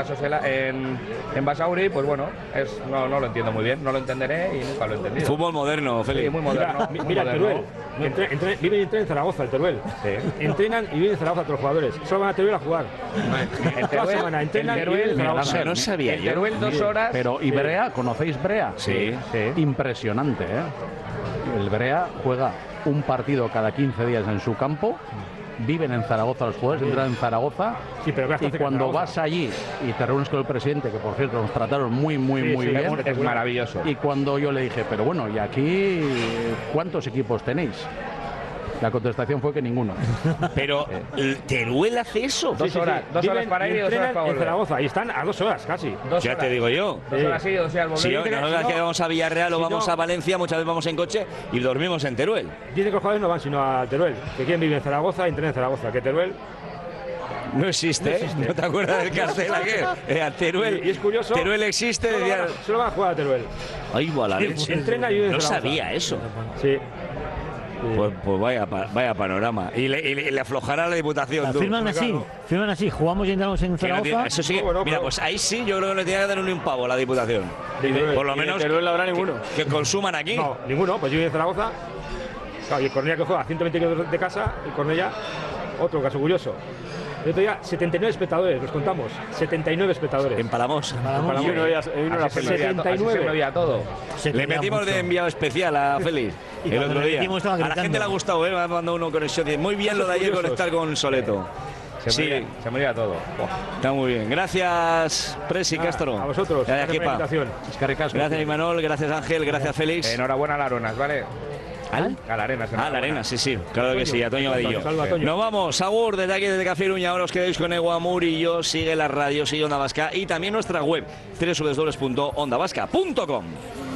Basauri, pues bueno, no lo entiendo muy bien, no lo entenderé y nunca lo he entendido. Fútbol moderno, Félix. Sí, muy moderno. Mira el Teruel. Viven y entrenan en Zaragoza, el Teruel. Entrenan y viven en Zaragoza todos los jugadores. Solo van a Teruel a jugar. Toda semana entrenan y viven en Zaragoza. No sabía yo. Teruel 2 horas. Pero, ¿y Brea? ¿Conocéis Brea? Sí. Impresionante, El Brea juega un partido cada 15 días en su campo. Viven en Zaragoza los jugadores, entrenan en Zaragoza. Sí, pero y cuando vas allí y te reúnes con el presidente, que por cierto nos trataron muy bien, es maravilloso. Y cuando yo le dije, pero bueno, ¿y aquí cuántos equipos tenéis? La contestación fue que ninguno. Pero ¿Teruel hace eso? 2 horas para ir y 2 horas para volver. En Zaragoza y están a 2 horas casi. Ya te digo yo. 2 horas sí, 2 horas volver. Si nosotros que vamos a Villarreal o vamos a Valencia, muchas veces vamos en coche y dormimos en Teruel. Dicen que los jugadores no van sino a Teruel, que quieren vivir en Zaragoza y entrenar en Zaragoza, que Teruel no existe. ¿No te acuerdas del cartel aquel? Teruel. Y es curioso. Teruel existe. Solo van a jugar a Teruel. Ay, la leche. Entrena y vive en No Zaragoza. sabía eso. Sí. Pues vaya panorama. Y le aflojará la Diputación. Firman así, jugamos y entramos en Zaragoza. Eso sí, mira, pues ahí sí yo creo que no tiene que dar ni un pavo a la Diputación. Por lo menos Teruel no habrá ninguno. Que consuman aquí. No, ninguno, pues yo vivo en Zaragoza. Claro, y el Cornellá que juega a 120 kilómetros de casa, el Cornellá, otro caso curioso. El otro día, 79 espectadores, los contamos. 79 espectadadores. En Palamos. Y uno era feliz. 79. Se veía todo. Le metimos de enviado especial a Félix el otro día. A la gente le ha gustado, me ha mandado uno conexión. Muy bien lo de ayer conectar con Soleto. Se me olvida todo. Está muy bien. Gracias, Presi Castro. A vosotros. Gracias, Kepa. Gracias, Imanol. Gracias, Ángel. Gracias, Félix. Enhorabuena a Laronas, ¿vale? A la Arena. La Arena, sí. Claro que sí, a Toño Vadillo. Nos vamos, Agur, desde aquí, desde Café Iruña. Ahora os quedáis con Eguamur Murillo. Sigue la radio, sigue Onda Vasca y también nuestra web, www.ondavasca.com.